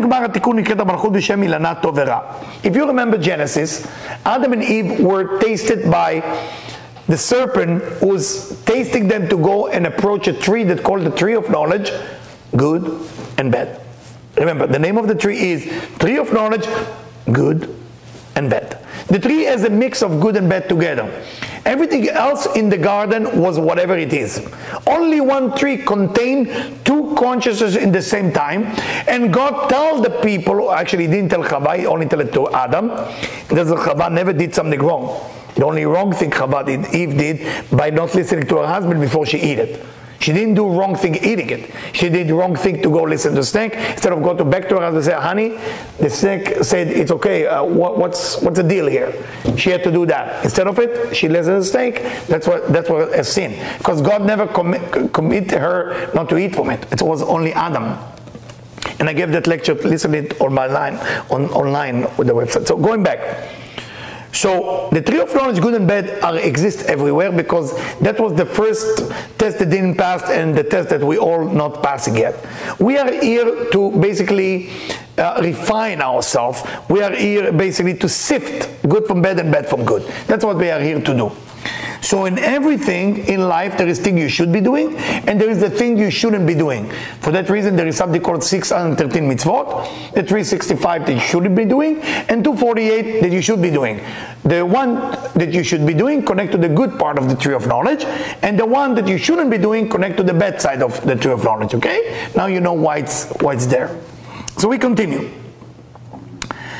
you remember Genesis, Adam and Eve were tasted by the serpent who was tasting them to go and approach a tree that called the tree of knowledge, good and bad. Remember, the name of the tree is tree of knowledge, good and bad. The tree has a mix of good and bad together. Everything else in the garden was whatever it is. Only one tree contained two consciousnesses in the same time, and God told the people, actually he didn't tell Chava, he only told it to Adam, because Chava never did something wrong. The only wrong thing Chava did, Eve did, by not listening to her husband before she ate it. She didn't do wrong thing eating it. She did wrong thing to go listen to the snake. Instead of go to back to her husband and say, honey, the snake said, it's okay, uh, what, what's what's the deal here? She had to do that. Instead of it, she listened to the snake. That's what that's what a sin. Because God never commi- commit her not to eat from it. It was only Adam. And I gave that lecture, listen it on my line, on online with the website. So going back. So the tree of knowledge, good and bad, are, exist everywhere because that was the first test that didn't pass and the test that we all not passing yet. We are here to basically uh, refine ourselves. We are here basically to sift good from bad and bad from good. That's what we are here to do. So in everything in life, there is thing you should be doing, and there is the thing you shouldn't be doing. For that reason, there is something called six hundred thirteen mitzvot, the three hundred sixty-five that you shouldn't be doing, and two hundred forty-eight that you should be doing. The one that you should be doing connect to the good part of the tree of knowledge, and the one that you shouldn't be doing connect to the bad side of the tree of knowledge, okay? Now you know why it's, why it's there. So we continue.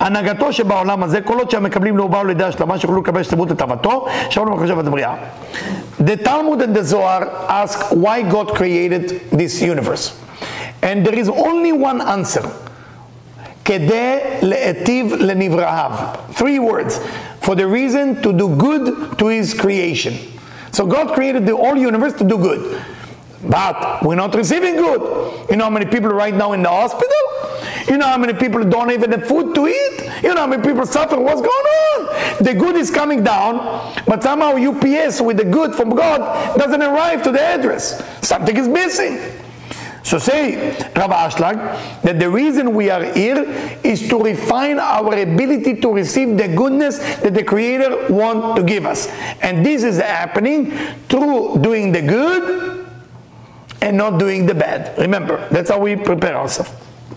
הנהגתו שבעולם הזה, כל עוד שהמקבלים לא באו לידי השלמה שיוכלו לקבל שלמות את אהבתו, שלום לחשב את הבריאה. The Talmud and the Zohar ask why God created this universe. And there is only one answer. כדי להיטיב לנבראיו. Three words. For the reason to do good to his creation. So God created the whole universe to do good. But we're not receiving good. You know how many people right now in the hospital? You know how many people don't even have food to eat? You know how many people suffer? What's going on? The good is coming down, but somehow U P S with the good from God doesn't arrive to the address. Something is missing. So say, Rav Ashlag, that the reason we are here is to refine our ability to receive the goodness that the Creator wants to give us. And this is happening through doing the good and not doing the bad. Remember, that's how we prepare ourselves.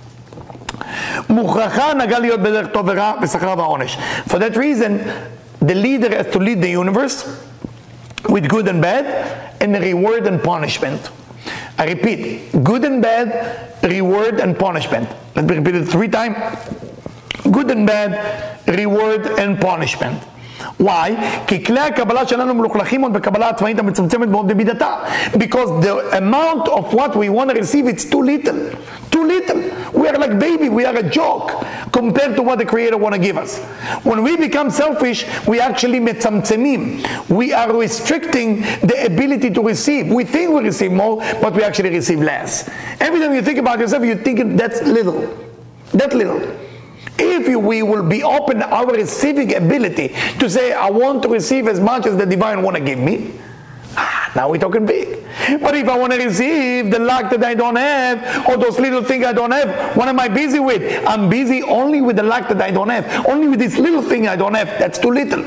For that reason, the leader has to lead the universe with good and bad, and reward and punishment. I repeat, good and bad, reward and punishment. Let me repeat it three times. Good and bad, reward and punishment. Why? כי כלי הקבלה שלנו מלוכלכים עוד בקבלה עצמאית המצמצמת מאוד במידתה. Because the amount of what we want to receive, it's too little. Too little. We are like baby, we are a joke compared to what the Creator want to give us. When we become selfish, we actually מצמצמים. We are restricting the ability to receive. We think we receive more, but we actually receive less. Every time you think about yourself, you think that's little. That little. If we will be open our receiving ability to say, I want to receive as much as the divine want to give me, ah, now we're talking big. But if I want to receive the lack that I don't have, or those little things I don't have, what am I busy with? I'm busy only with the lack that I don't have. Only with this little thing I don't have. That's too little.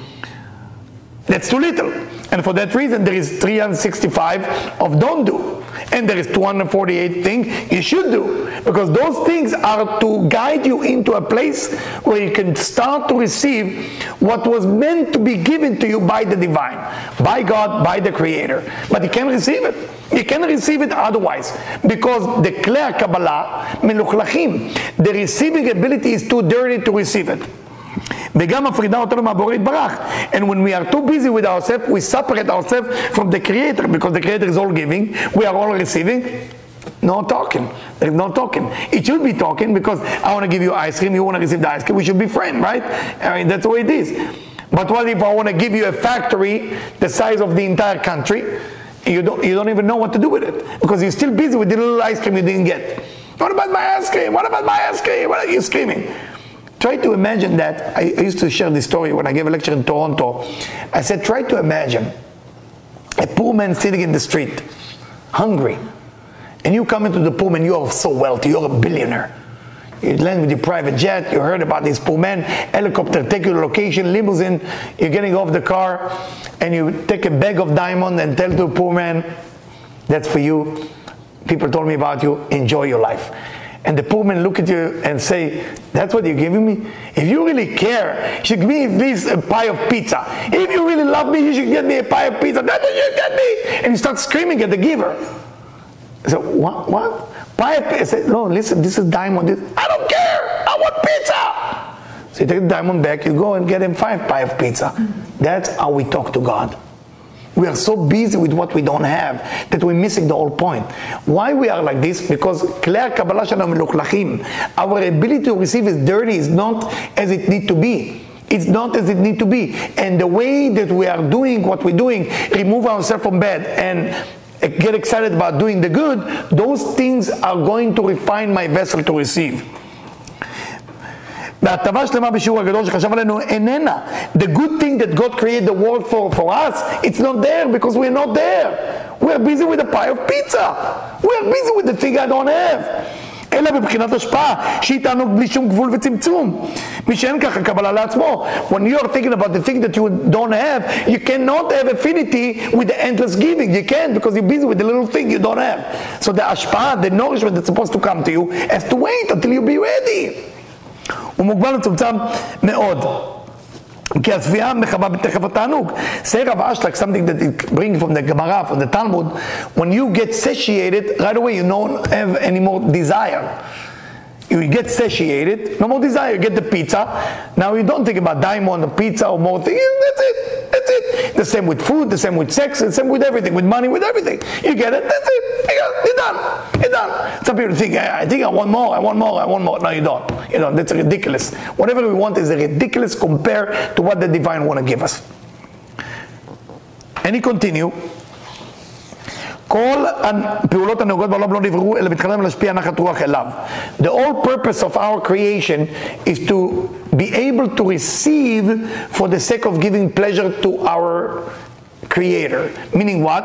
That's too little. And for that reason, there is three hundred sixty-five of don't do. And there is two hundred forty-eight things you should do. Because those things are to guide you into a place where you can start to receive what was meant to be given to you by the divine, by God, by the Creator. But you can't receive it. You can't receive it otherwise. Because the Klei HaKabbalah, melukhlachim, the receiving ability is too dirty to receive it. וגם מפרידה אותנו מהבורא יתברך. And when we are too busy with ourselves, we separate ourselves from the Creator, because the Creator is all giving, we are all receiving. No talking. There is no talking. It should be talking, because I want to give you ice cream, you want to receive the ice cream, we should be friends, right? I mean, that's the way it is. But what if I want to give you a factory the size of the entire country, you don't, you don't even know what to do with it, because you're still busy with the little ice cream you didn't get. What about my ice cream? What about my ice cream? What are you screaming? Try to imagine that. I used to share this story when I gave a lecture in Toronto. I said, try to imagine a poor man sitting in the street, hungry. And you come into the poor man, you are so wealthy, you're a billionaire. You land with your private jet, you heard about this poor man, helicopter, take you to location, limousine, you're getting off the car, and you take a bag of diamond and tell the poor man, that's for you. People told me about you, enjoy your life. And the poor man look at you and say, that's what you're giving me? If you really care, you should give me at least a pie of pizza. If you really love me, you should get me a pie of pizza. That's what you get me. And you start screaming at the giver. So, what? What? Pie of pizza? I said, no, listen, this is diamond. This, I don't care. I want pizza. So you take the diamond back, you go and get him five pie of pizza. That's how we talk to God. We are so busy with what we don't have that we're missing the whole point. Why we are like this? Because Klei HaKabbalah shalom melukhlachim, our ability to receive is dirty, is not as it need to be. It's not as it need to be. And the way that we are doing what we're doing, remove ourselves from bed and get excited about doing the good, those things are going to refine my vessel to receive. והטבה שלמה בשיעור הגדול שחשב עלינו איננה. The good thing that God created the world for, for us, it's not there because we're not there. We're busy with a pie of pizza. We're busy with the thing I don't have. אלא בבחינת השפעה, שהיא תענוג בלי שום גבול וצמצום. מי שאין ככה קבלה לעצמו. When you are thinking about the thing that you don't have, you cannot have affinity with the endless giving. You can't, because you're busy with the little thing you don't have. So the השפעה, the nourishment that's supposed to come to you, has to wait until you be ready. הוא מוגבל ומצומצם מאוד. כי הסביעה מחבה בתכף התענוג. Say Rav Ashlag, something that it brings from the Gemara, from the Talmud, when you get satiated, right away you don't have any more desire. You get satiated, no more desire, you get the pizza. Now you don't think about dying more on the pizza or more things. That's it, that's it. The same with food, the same with sex, the same with everything, with money, with everything. You get it, that's it. You're done, you're done. Some people think, I think I want more, I want more, I want more. No, you don't. You know, that's ridiculous. Whatever we want is ridiculous compared to what the divine want to give us. And he continue. כל הפעולות הנהוגות בעולם לא נבראו אלא מתחלם להשפיע נחת רוח אליו. The whole purpose of our creation is to be able to receive for the sake of giving pleasure to our creator. Meaning what?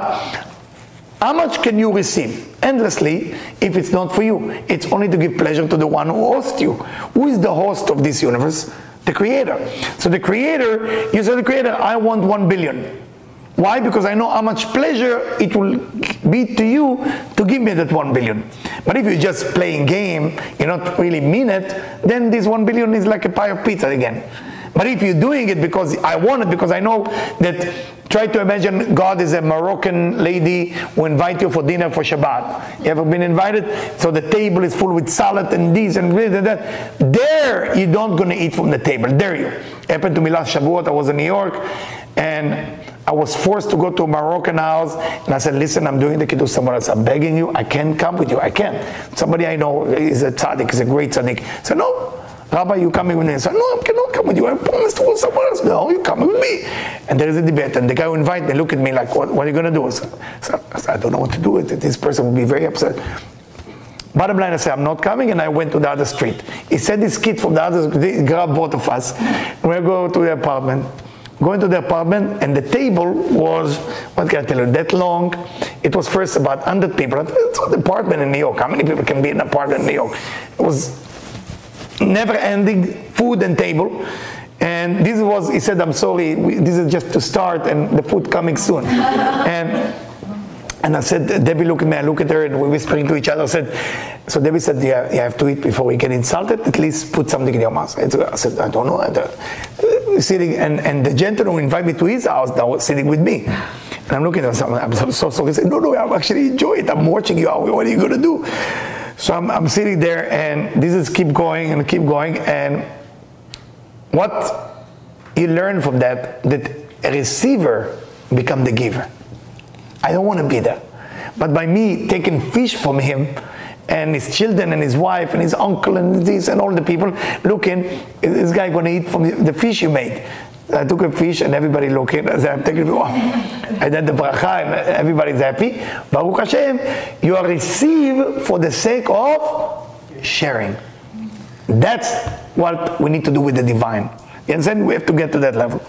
How much can you receive? Endlessly, if it's not for you. It's only to give pleasure to the one who hosts you. Who is the host of this universe? The creator. So the creator, you say to the creator, I want one billion. Why? Because I know how much pleasure it will be to you to give me that one billion. But if you're just playing game, you don't really mean it, then this one billion is like a pie of pizza again. But if you're doing it because I want it, because I know that, try to imagine God is a Moroccan lady who invite you for dinner for Shabbat. You ever been invited? So the table is full with salad and this and this and that. There, you don't gonna eat from the table. There you. It happened to me last Shavuot. I was in New York, and I was forced to go to a Moroccan house, and I said, listen, I'm doing the kiddush somewhere else. I'm begging you, I can't come with you, I can't. Somebody I know is a tzaddik, is a great tzaddik. I said, no, Rabbi, you coming with me? I said, no, I cannot come with you, I promised to go somewhere else. No, you're coming with me. And there is a debate, and the guy who invited me looked at me like, what, what are you going to do? I said, I said, I don't know what to do with it. This person will be very upset. Bottom line, I said, I'm not coming, and I went to the other street. He said this kid from the other street, he grabbed both of us, and we go to the apartment. Going to the apartment, and the table was, what can I tell you, that long. It was first about one hundred people. It's an apartment in New York. How many people can be in an apartment in New York? It was never-ending food and table. And this was, he said, I'm sorry, we, this is just to start, and the food coming soon. and And I said, Debbie, look at me. I look at her, and we're whispering to each other. I said, so Debbie said, yeah, you have to eat before we get insulted. At least put something in your mouth. I said, I don't know. And, uh, sitting, and, and the gentleman who invited me to his house now was sitting with me. And I'm looking at him. I'm so sorry. I said, no, no, I'm actually enjoying it. I'm watching you. What are you going to do? So I'm, I'm sitting there, and this is keep going and keep going. And what you learn from that, that a receiver become the giver. I don't want to be there. But by me taking fish from him, and his children and his wife and his uncle and this and all the people looking, is this guy going to eat from the fish you made? I took a fish and everybody looking. I said, I'm taking it. I did the bracha and everybody's happy. Baruch Hashem, you are received for the sake of sharing. That's what we need to do with the divine. You understand? We have to get to that level.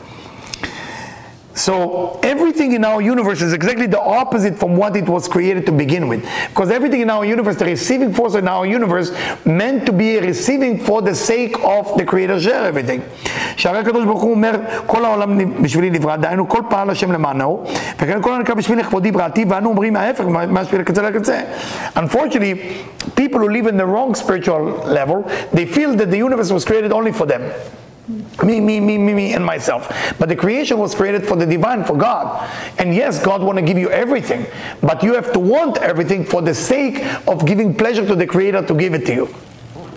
So everything in our universe is exactly the opposite from what it was created to begin with. Because everything in our universe, the receiving force in our universe, meant to be a receiving for the sake of the Creator share everything. שהרי הקדוש ברוך הוא אומר, כל העולם בשבילי נברא, דהיינו כל פעל השם למענו, וכן כל הנקרא בשביל לכבודי בראתי, ואנו אומרים ההפך, מה בשביל לקצה לקצה. Unfortunately, people who live in the wrong spiritual level, they feel that the universe was created only for them. Me, me, me, me, me, and myself. But the creation was created for the divine, for God. And yes, God want to give you everything. But you have to want everything for the sake of giving pleasure to the Creator to give it to you.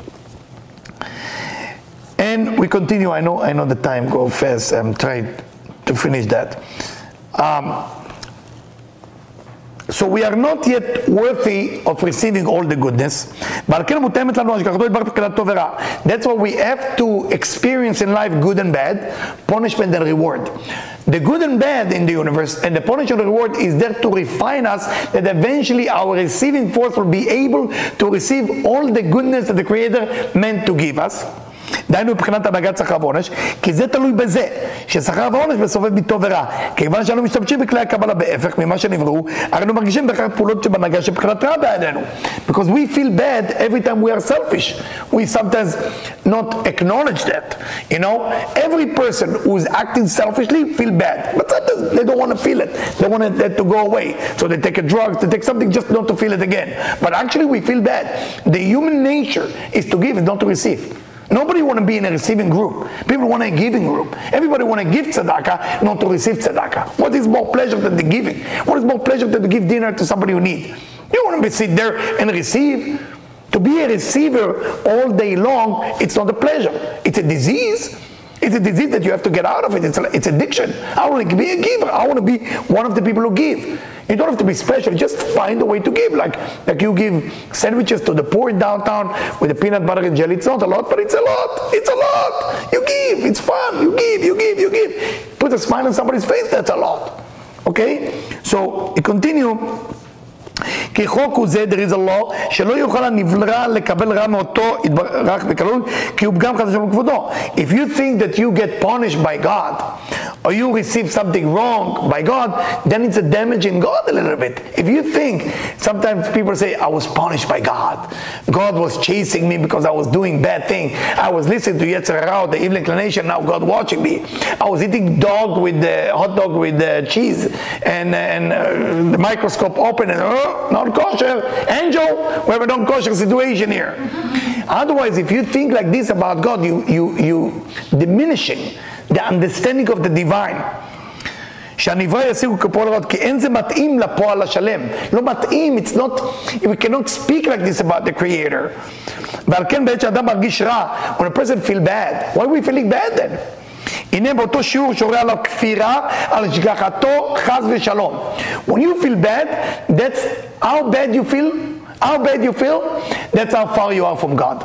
And we continue. I know, I know the time goes fast. I'm trying to finish that. Um, So we are not yet worthy of receiving all the goodness. That's why we have to experience in life good and bad, punishment and reward. The good and bad in the universe and the punishment and reward is there to refine us, that eventually our receiving force will be able to receive all the goodness that the Creator meant to give us. דהיינו מבחינת הנהגת שכר ועונש, כי זה תלוי בזה, ששכר ועונש מסובב מטוב ורע. כיוון שאנו משתמשים בכלי הקבלה בהפך ממה שנבראו, הרי אנו מרגישים בכך פעולות שבהנהגה שבחינת רע בעינינו. Because we feel bad every time we are selfish. We sometimes not acknowledge that. You know, every person who is acting selfishly feel bad, but sometimes they don't want to feel it. They want that to go away. So they take a drug, they take something just not to feel it again. But actually we feel bad. The human nature is to give, not to receive. Nobody want to be in a receiving group. People want a giving group. Everybody want to give tzedakah, not to receive tzedakah. What is more pleasure than the giving? What is more pleasure than to give dinner to somebody who needs? You want to sit there and receive. To be a receiver all day long, it's not a pleasure. It's a disease. It's a disease that you have to get out of it. It's, a, it's addiction. I want to be a giver. I want to be one of the people who give. You don't have to be special. Just find a way to give. Like, like you give sandwiches to the poor in downtown with the peanut butter and jelly. It's not a lot, but it's a lot. It's a lot. You give. It's fun. You give, you give, you give. Put a smile on somebody's face. That's a lot. Okay? So, it continue. כי חוק הוא זה, there is a law, שלא יוכל הנברא לקבל רע מאותו יתברך בקלות, כי הוא פגם חס ושלום כבודו. If you think that you get punished by God, or you receive something wrong by God, then it's a damage in God a little bit. If you think, sometimes people say, I was punished by God. God was chasing me because I was doing bad thing. I was listening to Yetzer Hara, the evil inclination, now God watching me. I was eating dog with the hot dog with the cheese, and, and uh, the microscope open, and oh, not kosher. Angel, we have a non-kosher situation here. Otherwise, if you think like this about God, you, you, you diminishing the understanding of the divine. שהנברא ישיגו כפועל רעות, כי אין זה מתאים לפועל השלם. לא מתאים, it's not, we cannot speak like this about the Creator. ועל כן בעת שאדם מרגיש רע, when a person feel bad, why are we feeling bad then? הנה באותו שיעור שורה עליו כפירה על השגחתו חס ושלום. When you feel bad, that's how bad you feel, how bad you feel, that's how far you are from God.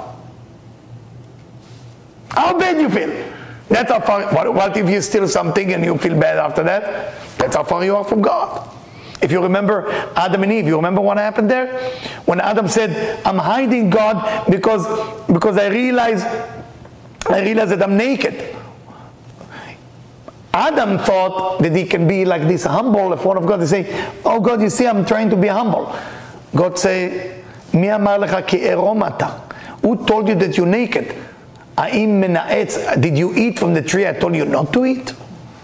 How bad you feel. That's how far, what, what if you steal something and you feel bad after that? That's how far you are from God. If you remember Adam and Eve, you remember what happened there? When Adam said, I'm hiding God because, because I realize, I realize that I'm naked. Adam thought that he can be like this humble in front of God and say, oh God, you see, I'm trying to be humble. God say, Mi amar lecha ki erom ata? Who told you that you're naked? Ha'im mena'etz? Did you eat from the tree I told you not to eat?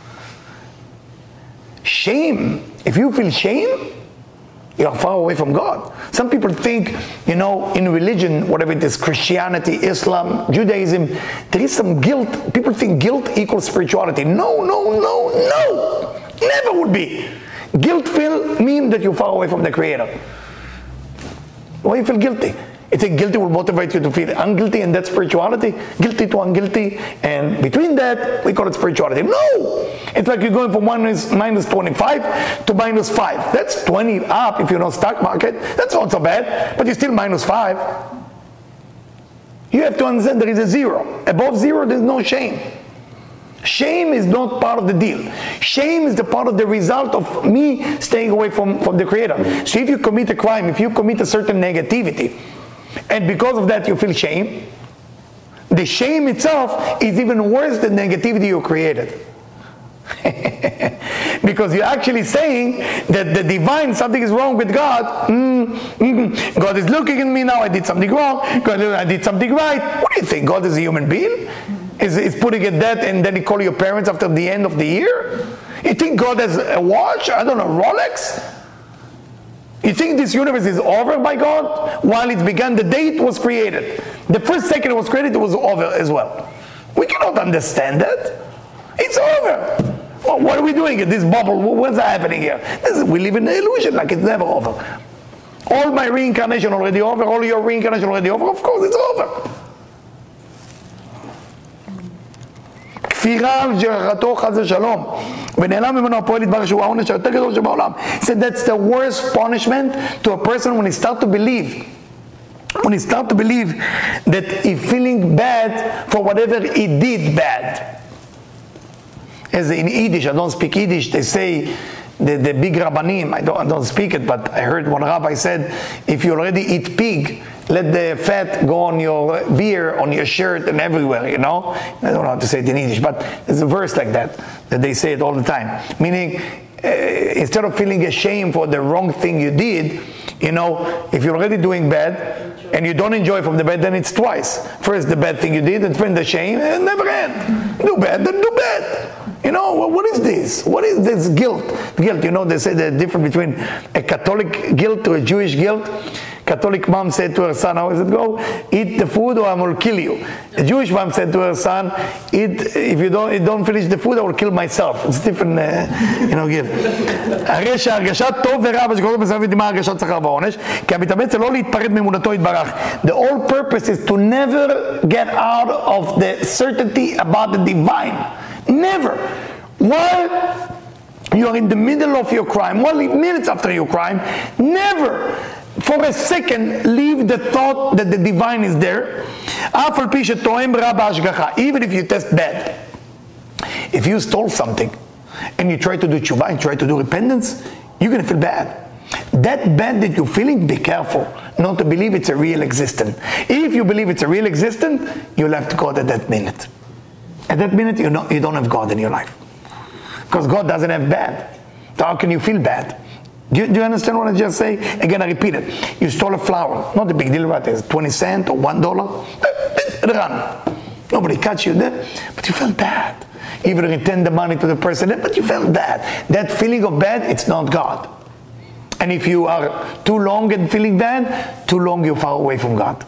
Shame. If you feel shame, you are far away from God. Some people think, you know, in religion, whatever it is, Christianity, Islam, Judaism, there is some guilt. People think guilt equals spirituality. No, no, no, no. Never would be. Guilt feel mean that you're far away from the Creator. Why you feel guilty? You think guilty will motivate you to feel unguilty, and that's spirituality? Guilty to unguilty, and between that, we call it spirituality. No! It's like you're going from minus, minus twenty-five to minus five. That's twenty up if you're not stock market. That's not so bad, but you're still minus five. You have to understand there is a zero. Above zero, there's no shame. Shame is not part of the deal. Shame is the part of the result of me staying away from, from the Creator. So if you commit a crime, if you commit a certain negativity, and because of that you feel shame, the shame itself is even worse than negativity you created. Because you're actually saying that the divine, something is wrong with God. Mm, mm, God is looking at me now, I did something wrong. God, I did something right. What do you think? God is a human being? Is, is putting at that and then you call your parents after the end of the year? You think God has a watch? I don't know, Rolex? You think this universe is over by God? While it began, the day it was created. The first second it was created, it was over as well. We cannot understand that. It's over. Well, what are we doing in this bubble? What's happening here? This is, we live in an illusion like it's never over. All my reincarnation already over, all your reincarnation already over, of course it's over. כפירה על שגחתו חס ושלום ונעלם ממנו הפועל יתברך שהוא העונש היותר גדול שבעולם. So that's the worst punishment to a person when he start to believe when he start to believe that he's feeling bad for whatever he did bad. As in Yiddish, I don't speak Yiddish, they say the, the big rabbanim, I don't, I don't speak it, but I heard one rabbi said, if you already eat pig, let the fat go on your beer, on your shirt, and everywhere, you know? I don't know how to say it in Yiddish, but there's a verse like that, that they say it all the time. Meaning, uh, instead of feeling ashamed for the wrong thing you did, you know, if you're already doing bad, and you don't enjoy from the bad, then it's twice. First the bad thing you did, and then the shame, and never end. Do bad, then do bad. You know, what is this? What is this guilt? Guilt, you know, they say the difference between a Catholic guilt to a Jewish guilt. Catholic mom said to her son, how does it go? Eat the food or I will kill you. A Jewish mom said to her son, eat, if you don't, don't finish the food, I will kill myself. It's different, uh, you know, give. הרי שהרגשת טוב ורע ושקורת בסביב ודמה הרגשת שכר ועונש, כי המתאמץ זה לא להתפרד מאמונתו יתברך. The whole purpose is to never get out of the certainty about the divine. Never. While you are in the middle of your crime, one minutes after your crime, never for a second leave the thought that the divine is there. אף על פי שתואם רע בהשגחה, even if you test bad. If you stole something and you try to do tshuva and try to do repentance, you're going to feel bad. That bad that you're feeling, be careful not to believe it's a real existence. If you believe it's a real existence, you'll have to God at that minute. At that minute, you don't, you don't have God in your life. Because God doesn't have bad. So how can you feel bad? Do you, do you understand what I just say? Again, I repeat it. You stole a flower. Not a big deal, right? It's twenty cents or one dollar. Run. Nobody catch you there. But you felt bad. Even return the money to the person, but you felt bad. That feeling of bad, it's not God. And if you are too long and feeling bad, too long you're far away from God.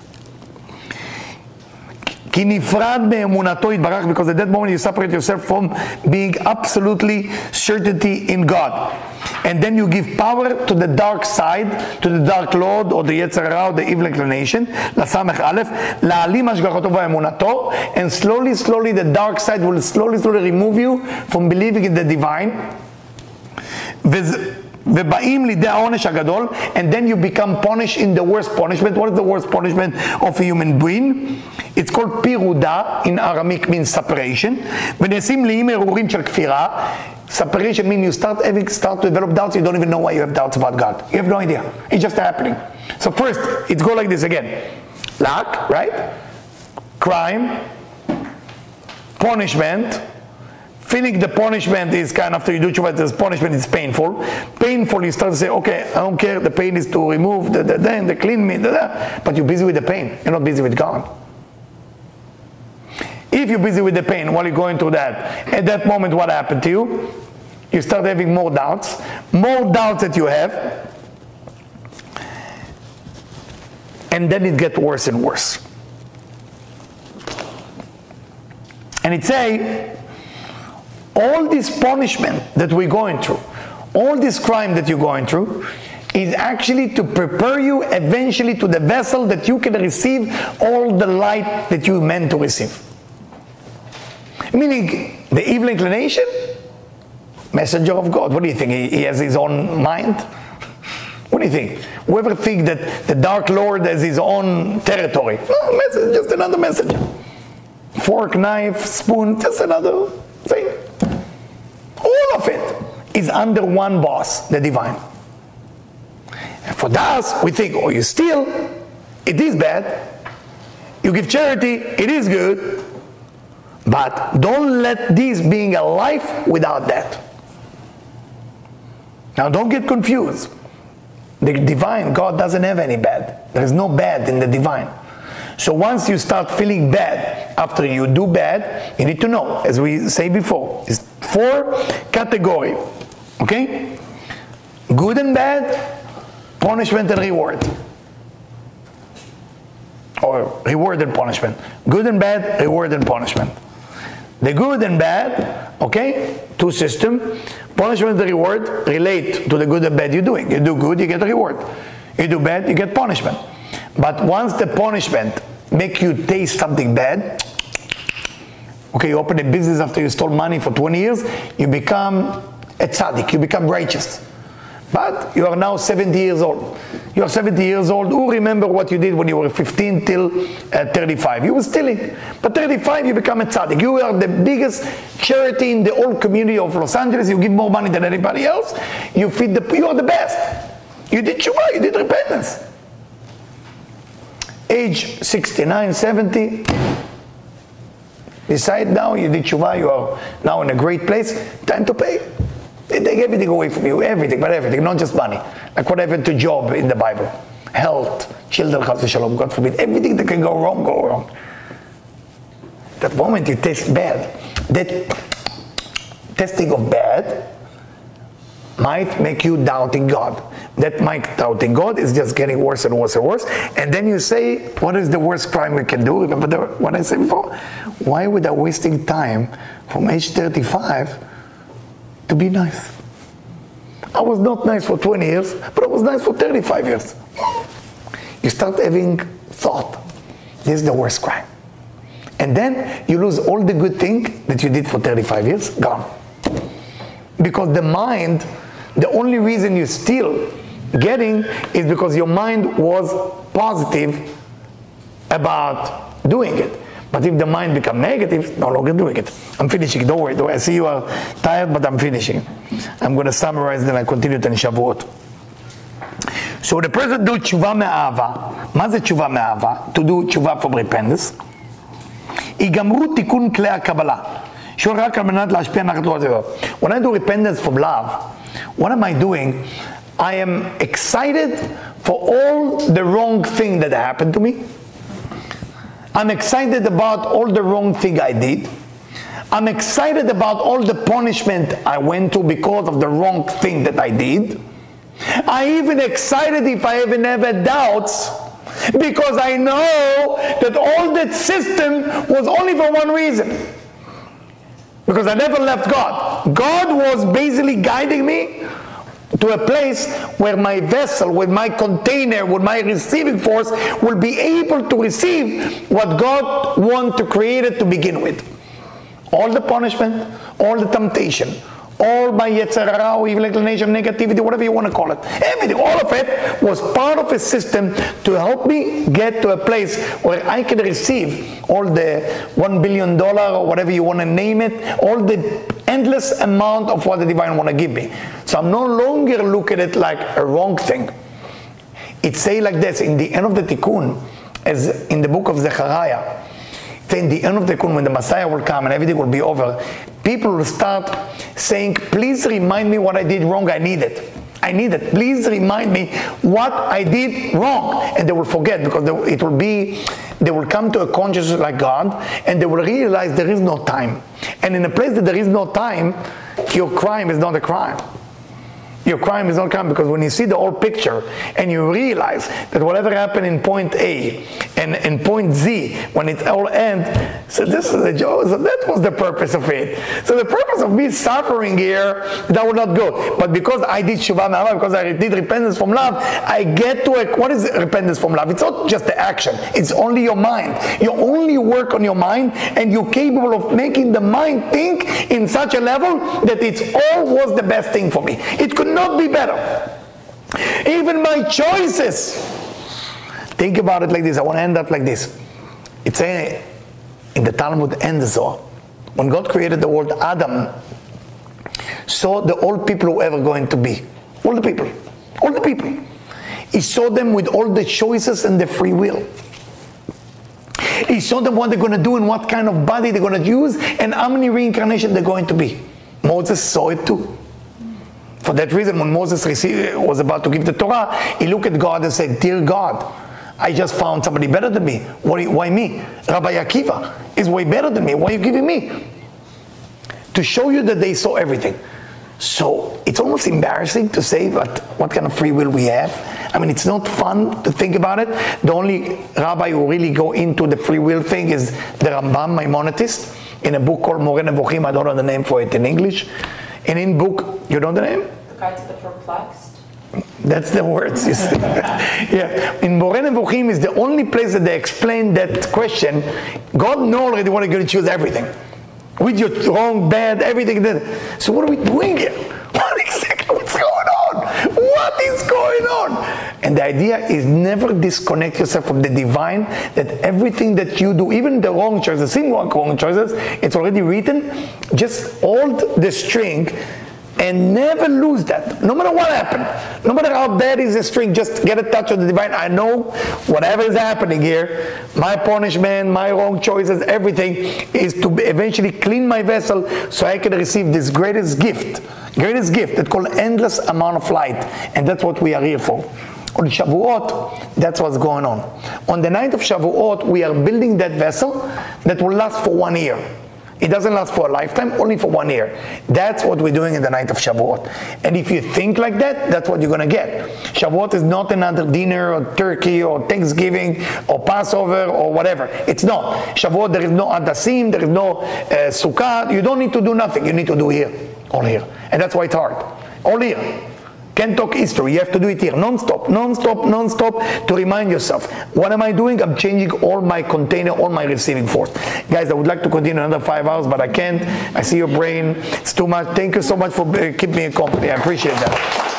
כי נפרד מאמונתו יתברך, because at that moment you separate yourself from being absolutely certainty in God. And then you give power to the dark side, to the dark lord, or the יצר הרע, or the evil inclination, לסמך א', להעלים השגחתו ואמונתו, and slowly, slowly the dark side will slowly, slowly remove you from believing in the divine. ובאים לידי העונש הגדול, and then you become punished in the worst punishment. What is the worst punishment of a human being? It's called פירודה, in Aramaic means separation. ונעשים לאים הרהורים של כפירה. Separation means you start having, start to develop doubts, you don't even know why you have doubts about God. You have no idea. It's just happening. So first, it goes like this again. Lack, right? Crime, punishment. Feeling the punishment is kind of, after you do tshuva, this punishment is painful. Painful, you start to say, okay, I don't care, the pain is to remove, the, the, the, the clean me, the, the. But you're busy with the pain, you're not busy with God. If you're busy with the pain while you're going through that, at that moment what happened to you? You start having more doubts. More doubts that you have. And then it gets worse and worse. And it say, all this punishment that we're going through, all this crime that you're going through, is actually to prepare you eventually to the vessel that you can receive all the light that you meant to receive. Meaning, the evil inclination, messenger of God. What do you think? He, he has his own mind? What do you think? Whoever thinks that the Dark Lord has his own territory? No, message, just another messenger. Fork, knife, spoon, just another thing. All of it is under one boss, the divine. And for us, we think, oh, you steal, it is bad. You give charity, it is good. But don't let this being a life without that. Now don't get confused. The divine, God doesn't have any bad. There is no bad in the divine. So once you start feeling bad after you do bad, you need to know, as we say before, it's four categories. Okay? Good and bad, punishment and reward. Or reward and punishment. Good and bad, reward and punishment. The good and bad, okay, two systems. Punishment and reward relate to the good and bad you're doing. You do good, you get a reward. You do bad, you get punishment. But once the punishment make you taste something bad, okay, you open a business after you stole money for twenty years, you become a tzaddik, you become righteous. But you are now seventy years old. You are seventy years old. Who remember what you did when you were fifteen till uh, thirty-five? You were stealing. But thirty-five, you become a tzaddik. You are the biggest charity in the whole community of Los Angeles. You give more money than anybody else. You feed the, you are the best. You did tshuva, you did repentance. Age sixty-nine, seventy. Decide now, you did tshuva, you are now in a great place. Time to pay. They take everything away from you, everything, but everything, not just money. Like what happened to Job in the Bible. Health, children, chas v'shalom, God forbid. Everything that can go wrong, go wrong. That moment you taste bad. That testing of bad might make you doubting God. That might doubting God is just getting worse and worse and worse. And then you say, what is the worst crime we can do? Remember the, what I said before? Why would I wasting time from age thirty-five to be nice? I was not nice for twenty years, but I was nice for thirty-five years. You start having thought, this is the worst crime. And then you lose all the good thing that you did for thirty-five years, gone. Because the mind, the only reason you're still getting is because your mind was positive about doing it. But if the mind becomes negative, no longer doing it. I'm finishing, don't worry, don't worry. I see you are tired, but I'm finishing. I'm going to summarize, then I continue to Shavuot. So the person do tshuva me'ava. מה זה tshuva me'ava? To do tshuva from repentance. ייגמרו תיקון כלי הקבלה. שואל רק על מנת להשפיע נחת רוח. When I do repentance from love, what am I doing? I am excited for all the wrong thing that happened to me. I'm excited about all the wrong thing I did. I'm excited about all the punishment I went to because of the wrong thing that I did. I even excited if I even have doubts, because I know that all that system was only for one reason. Because I never left God. God was basically guiding me to a place where my vessel, with my container, with my receiving force, will be able to receive what God wanted to create it to begin with. All the punishment, all the temptation, all my Yetzer Hara, or evil inclination, negativity, whatever you want to call it, everything, all of it was part of a system to help me get to a place where I can receive all the one billion dollars or whatever you want to name it, all the endless amount of what the divine want to give me. So I'm no longer looking at it like a wrong thing. It say like this, in the end of the Tikkun, as in the book of Zechariah, in the end of the Tikkun, when the Messiah will come and everything will be over, people will start saying, please remind me what I did wrong, I need it. I need it. Please remind me what I did wrong. And they will forget, because they, it will be, they will come to a consciousness like God, and they will realize there is no time. And in a place that there is no time, your crime is not a crime. Your crime is not a crime, because when you see the whole picture and you realize that whatever happened in point A and in point Z, when it all ends, so this is a joke. So that was the purpose of it. So the purpose of me suffering here, that would not go. But because I did Shuvah Me'ava, because I did repentance from love, I get to a, what is repentance from love? It's not just the action. It's only your mind. You only work on your mind, and you're capable of making the mind think in such a level that it's all was the best thing for me. It could not be better. Even my choices. Think about it like this. I want to end up like this. It's a, in the Talmud and the Zohar, when God created the world, Adam saw the old people who ever going to be. All the people. All the people. He saw them with all the choices and the free will. He saw them what they're going to do and what kind of body they're going to use and how many reincarnations they're going to be. Moses saw it too. For that reason, when Moses received, was about to give the Torah, he looked at God and said, dear God, I just found somebody better than me. Why, why me? Rabbi Akiva is way better than me. Why are you giving me? To show you that they saw everything. So it's almost embarrassing to say but what kind of free will we have. I mean, it's not fun to think about it. The only rabbi who really go into the free will thing is the Rambam Maimonidist in a book called Moreh Nevuchim. I don't know the name for it in English. And in book, you know the name? The Guide to the Perplexed. That's the words. You see. Yeah. In Moreh Nevuchim is the only place that they explain that question. God knows already what you're going to choose everything. With your wrong, bad, everything. So what are we doing here? What exactly? What's going on? What is going on? And the idea is never disconnect yourself from the divine, that everything that you do, even the wrong choices, the wrong choices, it's already written. Just hold the string and never lose that. No matter what happened, no matter how bad is the string, just get a touch of the divine. I know whatever is happening here, my punishment, my wrong choices, everything is to eventually clean my vessel so I can receive this greatest gift, greatest gift that's called endless amount of light. And that's what we are here for. On Shavuot, that's what's going on. On the night of Shavuot, we are building that vessel that will last for one year. It doesn't last for a lifetime, only for one year. That's what we're doing in the night of Shavuot. And if you think like that, that's what you're going to get. Shavuot is not another dinner or turkey or Thanksgiving or Passover or whatever. It's not. Shavuot, there is no Adasim, there is no uh, Sukkah. You don't need to do nothing. You need to do here, all here. And that's why it's hard. All here. Can't talk history. You have to do it here, non-stop, non-stop, non-stop, to remind yourself. What am I doing? I'm changing all my container, all my receiving force. Guys, I would like to continue another five hours, but I can't. I see your brain. It's too much. Thank you so much for keeping me company. I appreciate that.